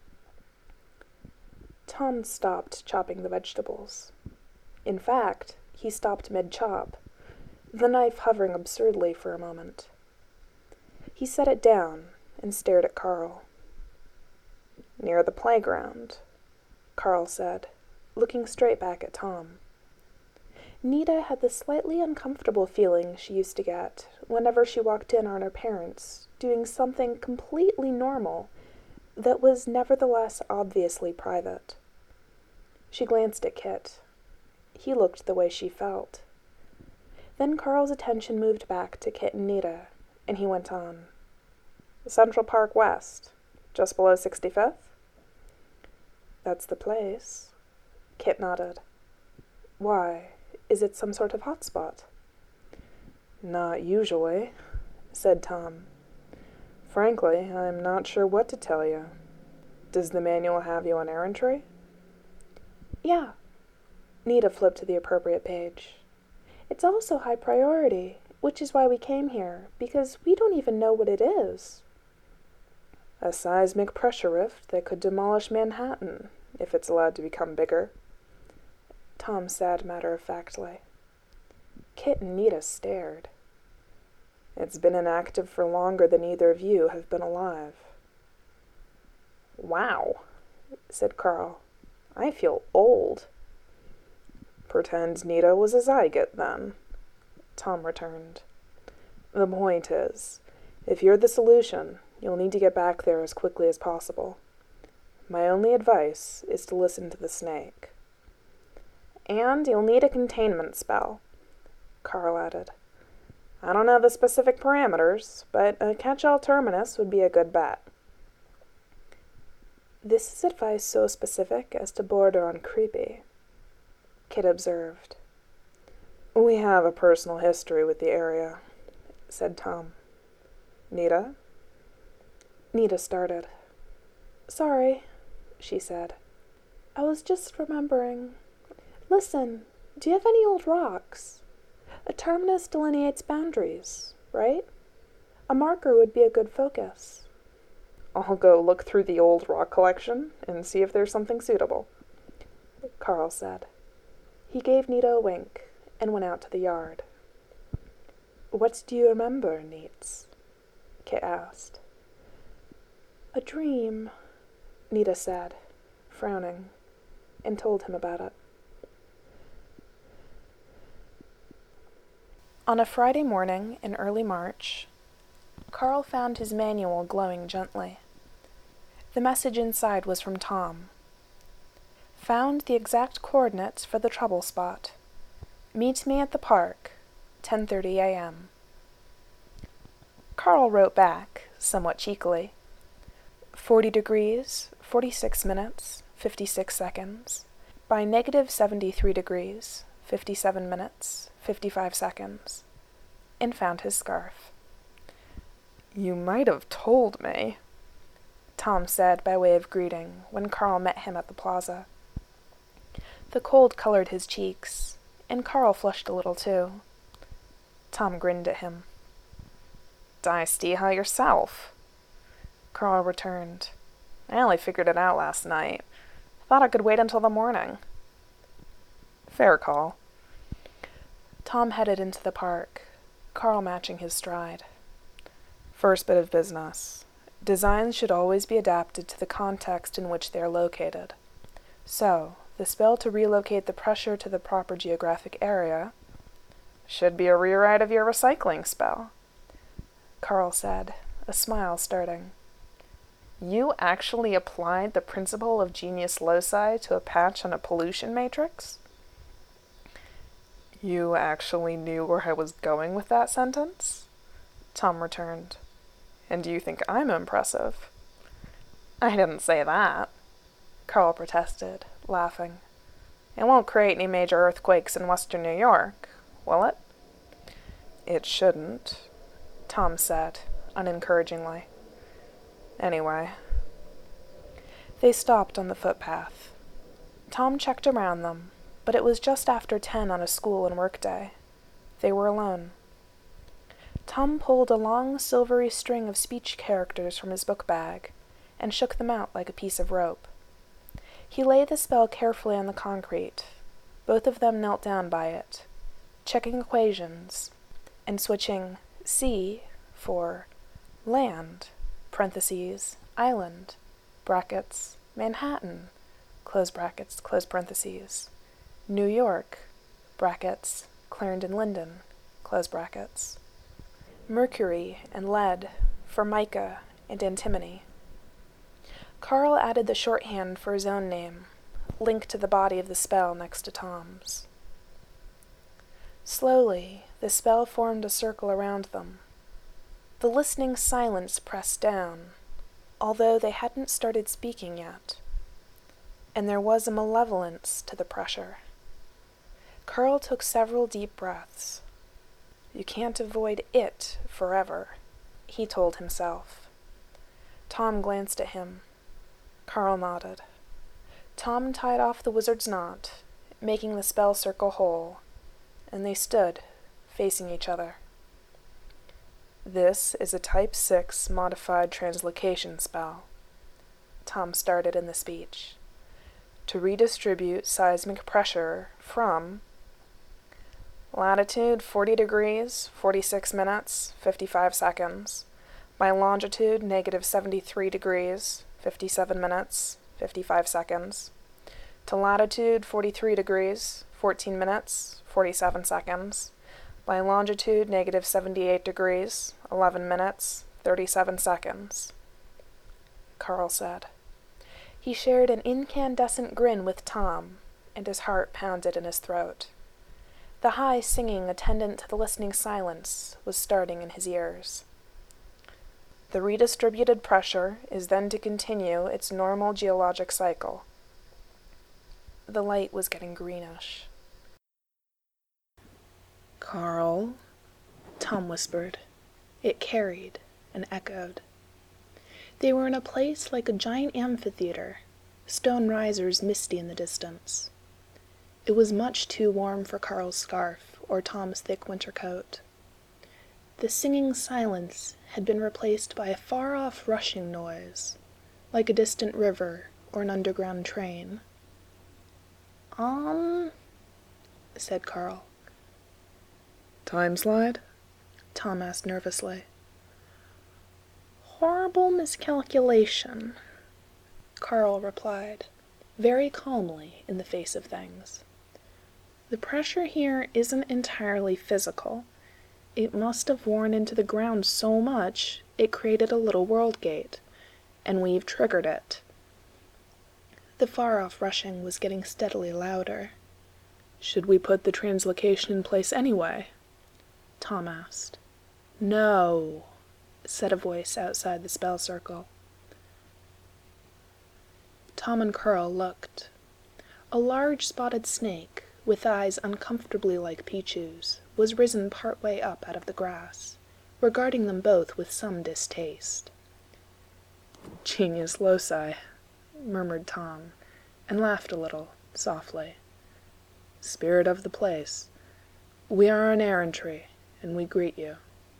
B: Tom stopped chopping the vegetables. In fact, he stopped mid-chop, the knife hovering absurdly for a moment. He set it down and stared at Carl. "Near the playground," Carl said, looking straight back at Tom. Nita had the slightly uncomfortable feeling she used to get whenever she walked in on her parents doing something completely normal that was nevertheless obviously private. She glanced at Kit. He looked the way she felt. Then Carl's attention moved back to Kit and Nita, and he went on. "Central Park West, just below sixty-fifth?" "That's the place." Kit nodded. "Why, is it some sort of hotspot?" "Not usually," said Tom. "Frankly, I'm not sure what to tell you. Does the manual have you on errantry?" "Yeah." Nita flipped to the appropriate page. "It's also high priority, which is why we came here, because we don't even know what it is." "A seismic pressure rift that could demolish Manhattan, if it's allowed to become bigger," Tom said matter-of-factly. Kit and Nita stared. "It's been inactive for longer than either of you have been alive." "Wow," said Carl. "I feel old." "Pretend Nita was a zygote, then," Tom returned. "The point is, if you're the solution, you'll need to get back there as quickly as possible. My only advice is to listen to the snake." "And you'll need a containment spell," Carl added. "I don't know the specific parameters, but a catch-all terminus would be a good bet." "This is advice so specific as to border on creepy," Kit observed. "We have a personal history with the area," said Tom. "Nita?" Nita started. "Sorry," she said. "I was just remembering. Listen, Do you have any old rocks? A terminus delineates boundaries, right? A marker would be a good focus.
A: I'll go look through the old rock collection and see if there's something suitable,
B: Carl said. He gave Nita a wink and went out to the yard. What do you remember, Neats? Kit asked. A dream, Nita said, frowning, and told him about it. On a Friday morning in early March, Carl found his manual glowing gently. The message inside was from Tom. Found the exact coordinates for the trouble spot. Meet me at the park, ten thirty a.m. Carl wrote back, somewhat cheekily. Forty degrees, forty-six minutes, fifty-six seconds, by negative seventy-three degrees, fifty-seven minutes, fifty-five seconds, and found his scarf.
A: You might have told me,
B: Tom said by way of greeting when Carl met him at the plaza. The cold colored his cheeks, and Carl flushed a little too. Tom grinned at him.
A: Diasteha yourself,
B: Carl returned.
A: I only figured it out last night. Thought I could wait until the morning. Fair call.
B: Tom headed into the park, Carl matching his stride.
A: First bit of business. Designs should always be adapted to the context in which they are located.
B: So, the spell to relocate the pressure to the proper geographic area
A: should be a rewrite of your recycling spell,
B: Carl said, a smile starting.
A: You actually applied the principle of genius loci to a patch on a pollution matrix? You actually knew where I was going with that sentence? Tom returned. And do you think I'm impressive? I didn't say that, Carl protested, laughing. It won't create any major earthquakes in western New York, will it? It shouldn't, Tom said, unencouragingly. Anyway.
B: They stopped on the footpath. Tom checked around them, but it was just after ten on a school and work day. They were alone. Tom pulled a long silvery string of speech characters from his book bag and shook them out like a piece of rope. He laid the spell carefully on the concrete. Both of them knelt down by it, checking equations and switching C for land, parentheses, island, brackets, Manhattan, close brackets, close parentheses, New York, brackets, Clarendon Linden, close brackets, Mercury and lead for mica and antimony. Carl added the shorthand for his own name, linked to the body of the spell next to Tom's. Slowly, the spell formed a circle around them. The listening silence pressed down, although they hadn't started speaking yet. And there was a malevolence to the pressure. Carl took several deep breaths. You can't avoid it forever, he told himself. Tom glanced at him. Carl nodded. Tom tied off the wizard's knot, making the spell circle whole, and they stood, facing each other. This is a Type six modified translocation spell, Tom started in the speech, to redistribute seismic pressure from latitude forty degrees, forty-six minutes, fifty-five seconds, by longitude negative seventy-three degrees, fifty-seven minutes, fifty-five seconds, to latitude forty-three degrees, fourteen minutes, forty-seven seconds, by longitude negative seventy-eight degrees, eleven minutes, thirty-seven seconds, Carl said. He shared an incandescent grin with Tom, and his heart pounded in his throat. The high singing attendant to the listening silence was starting in his ears. The redistributed pressure is then to continue its normal geologic cycle. The light was getting greenish. Carl, Tom whispered. It carried and echoed. They were in a place like a giant amphitheater, stone risers misty in the distance. It was much too warm for Carl's scarf or Tom's thick winter coat. The singing silence had been replaced by a far-off rushing noise, like a distant river or an underground train. Um, said Carl.
A: Time slide?
B: Tom asked nervously. Horrible miscalculation, Carl replied, very calmly in the face of things. The pressure here isn't entirely physical. It must have worn into the ground so much it created a little world gate, and we've triggered it. The far-off rushing was getting steadily louder.
A: Should we put the translocation in place anyway?
B: Tom asked. No, said a voice outside the spell circle. Tom and Carl looked. A large spotted snake, with eyes uncomfortably like Pichu's, was risen part way up out of the grass, regarding them both with some distaste.
A: Genius loci, murmured Tom, and laughed a little, softly. Spirit of the place, we are an errantry, and we greet you.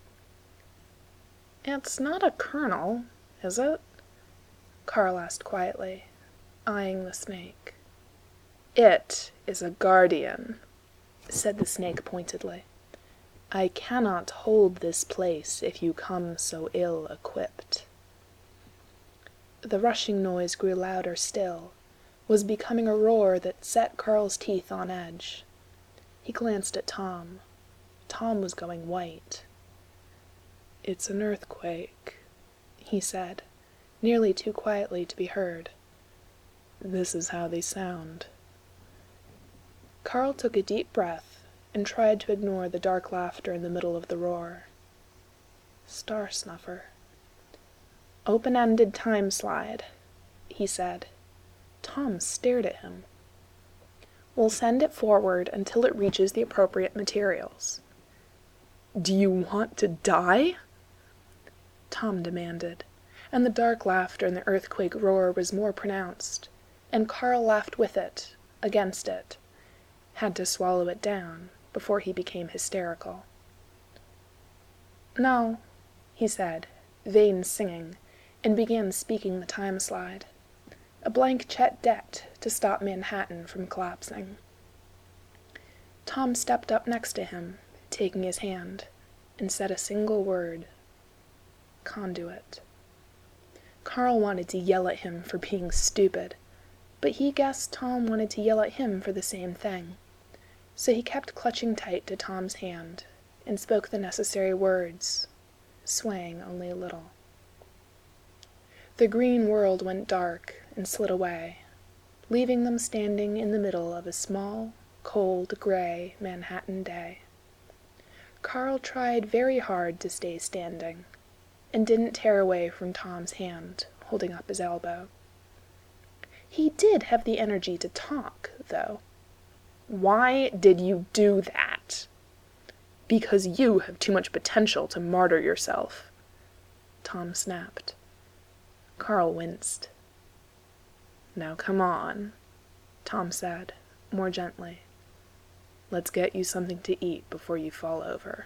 B: It's not a colonel, is it? Carl asked quietly, eyeing the snake.
A: It is a guardian,
B: said the snake pointedly. I cannot hold this place if you come so ill-equipped. The rushing noise grew louder still, was becoming a roar that set Carl's teeth on edge. He glanced at Tom. Tom was going white.
A: It's an earthquake,
B: he said, nearly too quietly to be heard.
A: This is how they sound.
B: Carl took a deep breath and tried to ignore the dark laughter in the middle of the roar. Star snuffer. Open-ended time slide, he said. Tom stared at him. We'll send it forward until it reaches the appropriate materials.
A: Do you want to die?
B: Tom demanded, and the dark laughter in the earthquake roar was more pronounced, and Carl laughed with it, against it, had to swallow it down before he became hysterical. No, he said, vain singing, and began speaking the time slide. A blank Chet debt to stop Manhattan from collapsing. Tom stepped up next to him, taking his hand, and said a single word. Conduit. Carl wanted to yell at him for being stupid, but he guessed Tom wanted to yell at him for the same thing. So he kept clutching tight to Tom's hand, and spoke the necessary words, swaying only a little. The green world went dark and slid away, leaving them standing in the middle of a small, cold, gray Manhattan day. Carl tried very hard to stay standing, and didn't tear away from Tom's hand, holding up his elbow. He did have the energy to talk, though.
A: Why did you do that?
B: Because you have too much potential to martyr yourself, Tom snapped. Carl winced.
A: Now come on, Tom said, more gently. Let's get you something to eat before you fall over.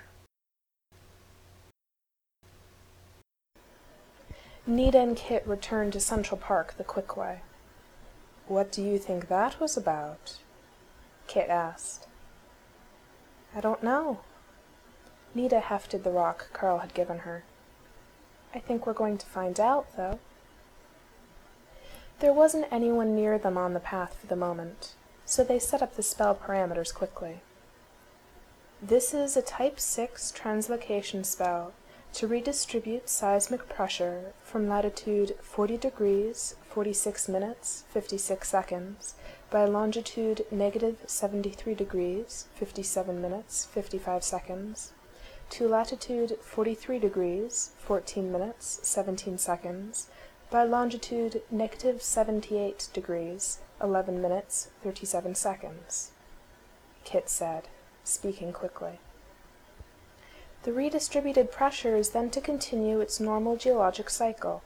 B: Nita and Kit returned to Central Park the quick way.
A: What do you think that was about?
B: Kit asked. I don't know. Nita hefted the rock Carl had given her. I think we're going to find out, though. There wasn't anyone near them on the path for the moment, so they set up the spell parameters quickly. This is a Type six translocation spell to redistribute seismic pressure from latitude forty degrees, forty-six minutes, fifty-six seconds, by longitude negative seventy-three degrees, fifty-seven minutes, fifty-five seconds, to latitude forty-three degrees, fourteen minutes, seventeen seconds, by longitude negative seventy-eight degrees, eleven minutes, thirty-seven seconds, Kit said, speaking quickly. The redistributed pressure is then to continue its normal geologic cycle,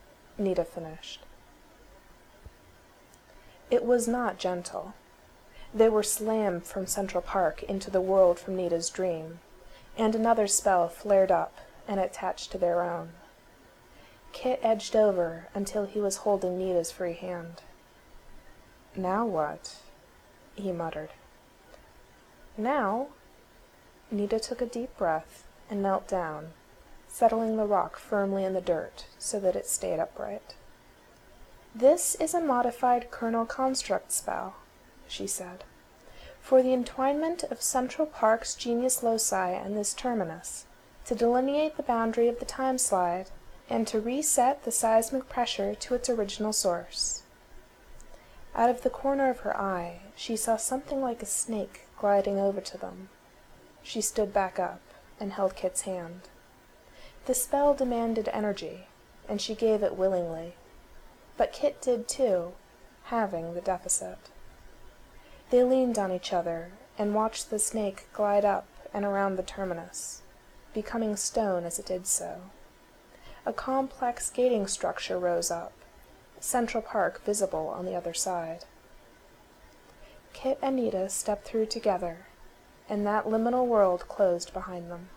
B: Nita finished. It was not gentle. They were slammed from Central Park into the world from Nita's dream, and another spell flared up and attached to their own. Kit edged over until he was holding Nita's free hand. "Now what?" he muttered. "Now?" Nita took a deep breath and knelt down, settling the rock firmly in the dirt so that it stayed upright. "This is a modified kernel construct spell," she said, "for the entwinement of Central Park's genius loci and this terminus, to delineate the boundary of the time slide, and to reset the seismic pressure to its original source." Out of the corner of her eye, she saw something like a snake gliding over to them. She stood back up and held Kit's hand. The spell demanded energy, and she gave it willingly. But Kit did too, having the deficit. They leaned on each other and watched the snake glide up and around the terminus, becoming stone as it did so. A complex gating structure rose up, Central Park visible on the other side. Kit and Nita stepped through together, and that liminal world closed behind them.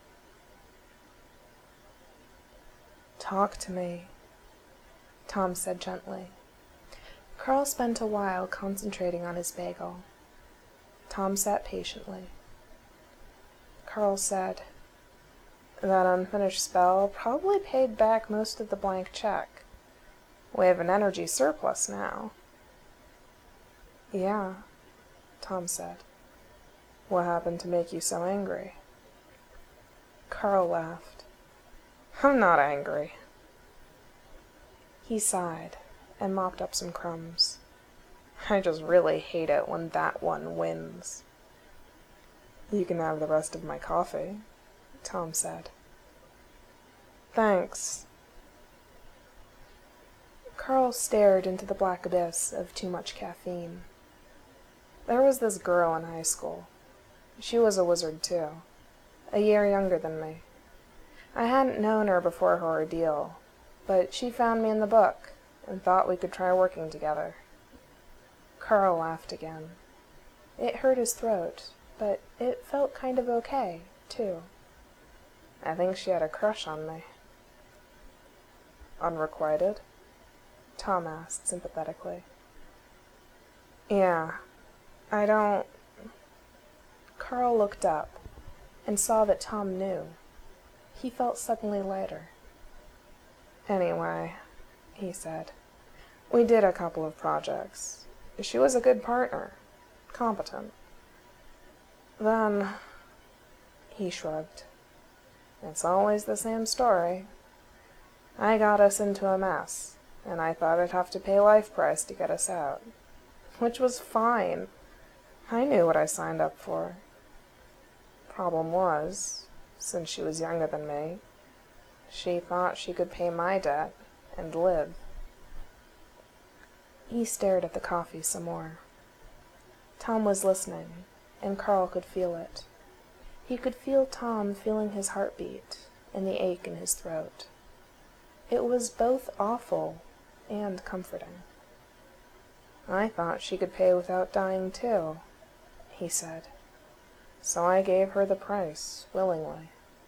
B: "Talk to me," Tom said gently. Carl spent a while concentrating on his bagel. Tom sat patiently. Carl said, "That unfinished spell probably paid back most of the blank check. We have an energy surplus now." "Yeah," Tom said. "What happened to make you so angry?" Carl laughed. "I'm not angry." He sighed and mopped up some crumbs. "I just really hate it when that one wins." "You can have the rest of my coffee," Tom said. "Thanks." Carl stared into the black abyss of too much caffeine. There was this girl in high school. She was a wizard too, a year younger than me. I hadn't known her before her ordeal, but she found me in the book and thought we could try working together. Carl laughed again. It hurt his throat, but it felt kind of okay, too. I think she had a crush on me. "Unrequited?" Tom asked sympathetically. "Yeah, I don't—" Carl looked up and saw that Tom knew. He felt suddenly lighter. "Anyway," he said, "we did a couple of projects. She was a good partner, competent. Then," he shrugged, "it's always the same story. I got us into a mess, and I thought I'd have to pay life price to get us out. Which was fine. I knew what I signed up for. Problem was, since she was younger than me, she thought she could pay my debt and live." He stared at the coffee some more. Tom was listening, and Carl could feel it. He could feel Tom feeling his heartbeat and the ache in his throat. It was both awful and comforting. "I thought she could pay without dying too," he said. "So I gave her the price, willingly."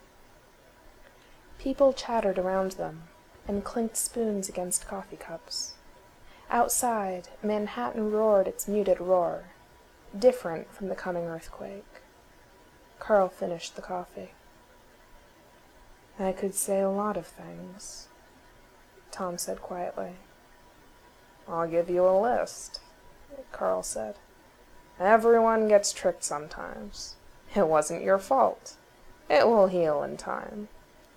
B: People chattered around them and clinked spoons against coffee cups. Outside, Manhattan roared its muted roar, different from the coming earthquake. Carl finished the coffee. "I could say a lot of things," Tom said quietly. "I'll give you a list," Carl said. "Everyone gets tricked sometimes. It wasn't your fault. It will heal in time."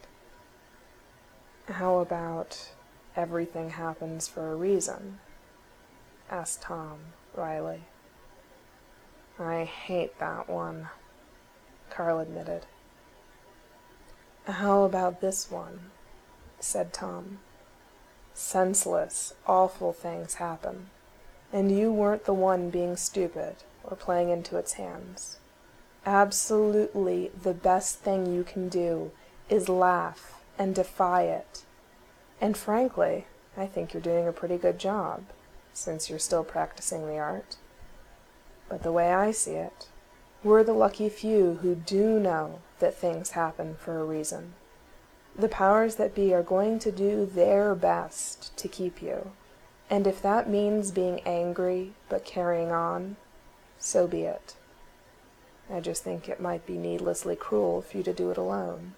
B: "How about everything happens for a reason?" asked Tom wryly. "I hate that one," Carl admitted. "How about this one?" said Tom. "Senseless, awful things happen, and you weren't the one being stupid or playing into its hands. Absolutely the best thing you can do is laugh and defy it. And frankly, I think you're doing a pretty good job, since you're still practicing the art." But the way I see it, we're the lucky few who do know that things happen for a reason. The powers that be are going to do their best to keep you, and if that means being angry but carrying on, so be it. I just think it might be needlessly cruel for you to do it alone.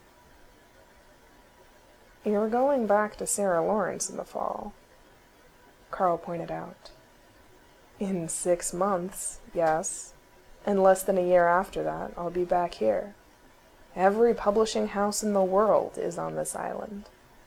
B: You're going back to Sarah Lawrence in the fall, Carl pointed out. In six months, yes, and less than a year after that, I'll be back here. Every publishing house in the world is on this island.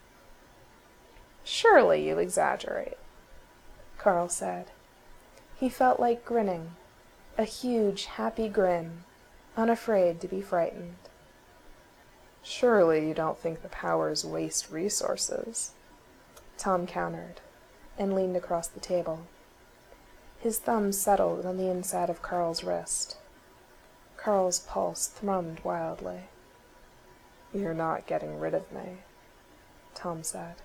B: Surely you exaggerate, Carl said. He felt like grinning, a huge, happy grin, unafraid to be frightened. Surely you don't think the powers waste resources, Tom countered, and leaned across the table. His thumb settled on the inside of Carl's wrist. Carl's pulse thrummed wildly. You're not getting rid of me, Tom said.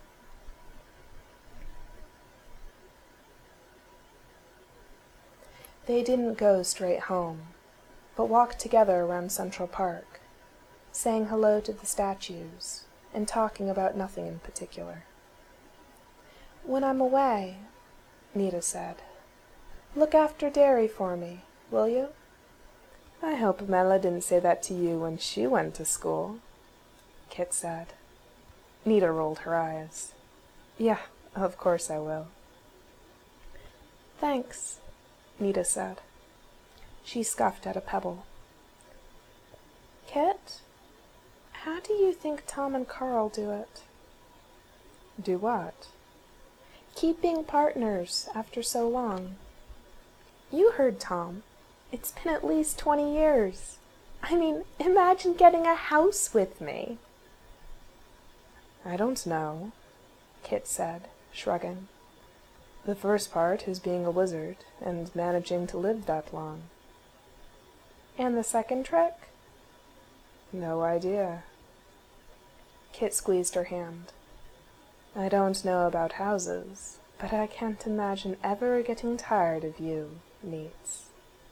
B: They didn't go straight home, but walked together around Central Park, saying hello to the statues, and talking about nothing in particular. When I'm away, Nita said, look after Derry for me, will you? I hope Mela didn't say that to you when she went to school, Kit said. Nita rolled her eyes. Yeah, of course I will. Thanks, Nita said. She scuffed at a pebble. Kit, how do you think Tom and Carl do it? Do what? Keep being partners after so long. You heard Tom. It's been at least twenty years. I mean, imagine getting a house with me. I don't know, Kit said, shrugging. The first part is being a wizard and managing to live that long. And the second trick? No idea. Kit squeezed her hand. I don't know about houses, but I can't imagine ever getting tired of you, Neats.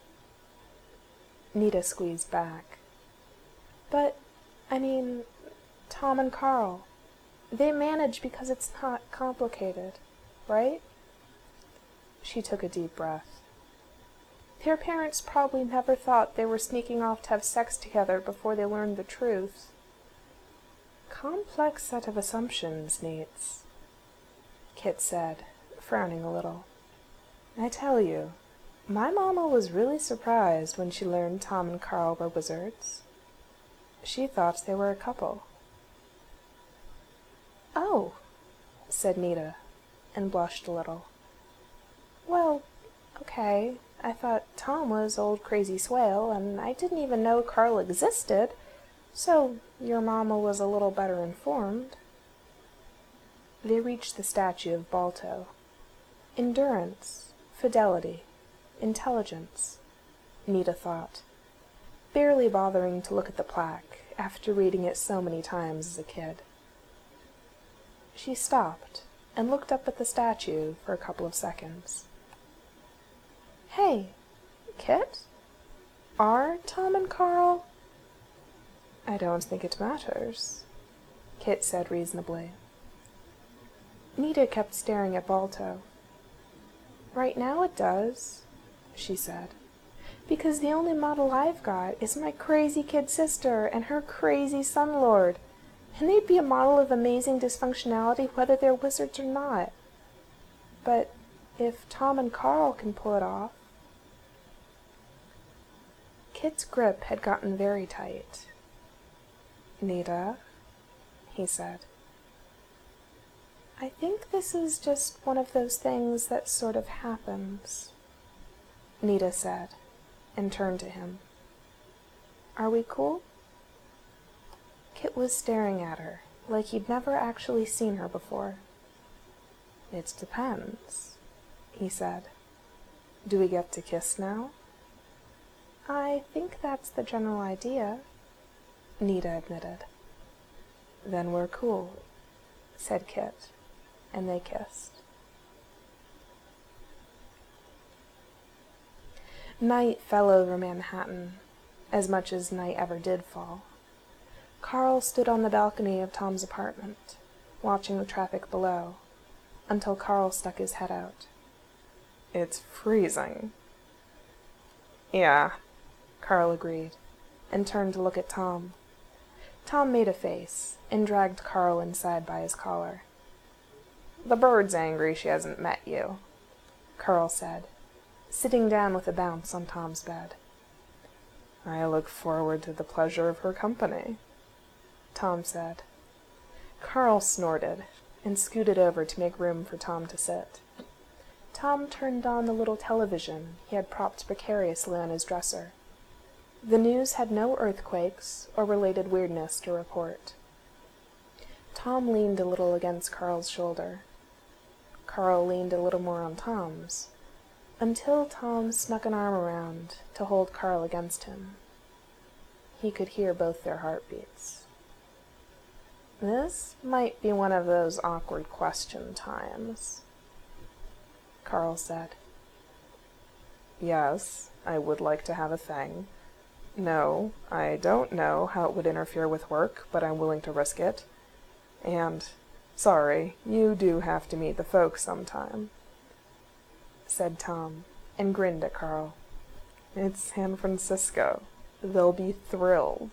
B: Nita squeezed back. But, I mean, Tom and Carl, they manage because it's not complicated, right? She took a deep breath. Their parents probably never thought they were sneaking off to have sex together before they learned the truth. Complex set of assumptions, Neats, Kit said, frowning a little. I tell you, my mama was really surprised when she learned Tom and Carl were wizards. She thought they were a couple. Oh, said Nita, and blushed a little. Well, okay, I thought Tom was old crazy Swale, and I didn't even know Carl existed, so your mama was a little better informed. They reached the statue of Balto. Endurance, fidelity, intelligence, Nita thought, barely bothering to look at the plaque after reading it so many times as a kid. She stopped and looked up at the statue for a couple of seconds. Hey, Kit? Are Tom and Carl? I don't think it matters, Kit said reasonably. Nita kept staring at Balto. Right now it does, she said, because the only model I've got is my crazy kid sister and her crazy son-lord, and they'd be a model of amazing dysfunctionality whether they're wizards or not. But if Tom and Carl can pull it off... Kit's grip had gotten very tight. Nita, he said, I think this is just one of those things that sort of happens, Nita said, and turned to him. Are we cool? Kit was staring at her, like he'd never actually seen her before. It depends, he said. Do we get to kiss now? I think that's the general idea, Nita admitted. Then we're cool, said Kit, and they kissed. Night fell over Manhattan, as much as night ever did fall. Carl stood on the balcony of Tom's apartment, watching the traffic below, until Carl stuck his head out.
A: "It's freezing." "Yeah," Carl agreed, and turned to look at Tom. Tom made a face, and dragged Carl inside by his collar. "The bird's angry she hasn't met you," Carl said, sitting down with a bounce on Tom's bed. "I look forward to the pleasure of her company," Tom said. Carl snorted, and scooted over to make room for Tom to sit. Tom turned on the little television he had propped precariously on his dresser. The news had no earthquakes or related weirdness to report. Tom leaned a little against Carl's shoulder. Carl leaned a little more on Tom's, until Tom snuck an arm around to hold Carl against him. He could hear both their heartbeats. "This might be one of those awkward question times," Carl said. "Yes, I would like to have a thing. No, I don't know how it would interfere with work, but I'm willing to risk it. And, sorry, you do have to meet the folks sometime," said Tom, and grinned at Carl. "It's San Francisco. They'll be thrilled."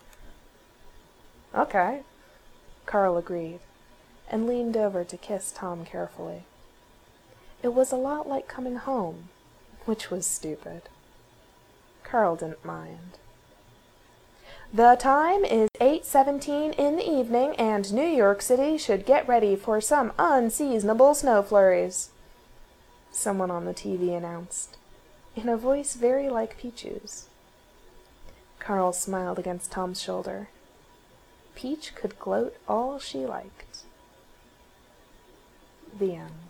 A: "Okay," Carl agreed, and leaned over to kiss Tom carefully. It was a lot like coming home, which was stupid. Carl didn't mind. "The time is eight seventeen in the evening, and New York City should get ready for some unseasonable snow flurries," someone on the T V announced, in a voice very like Peach's. Carl smiled against Tom's shoulder. Peach could gloat all she liked. The end.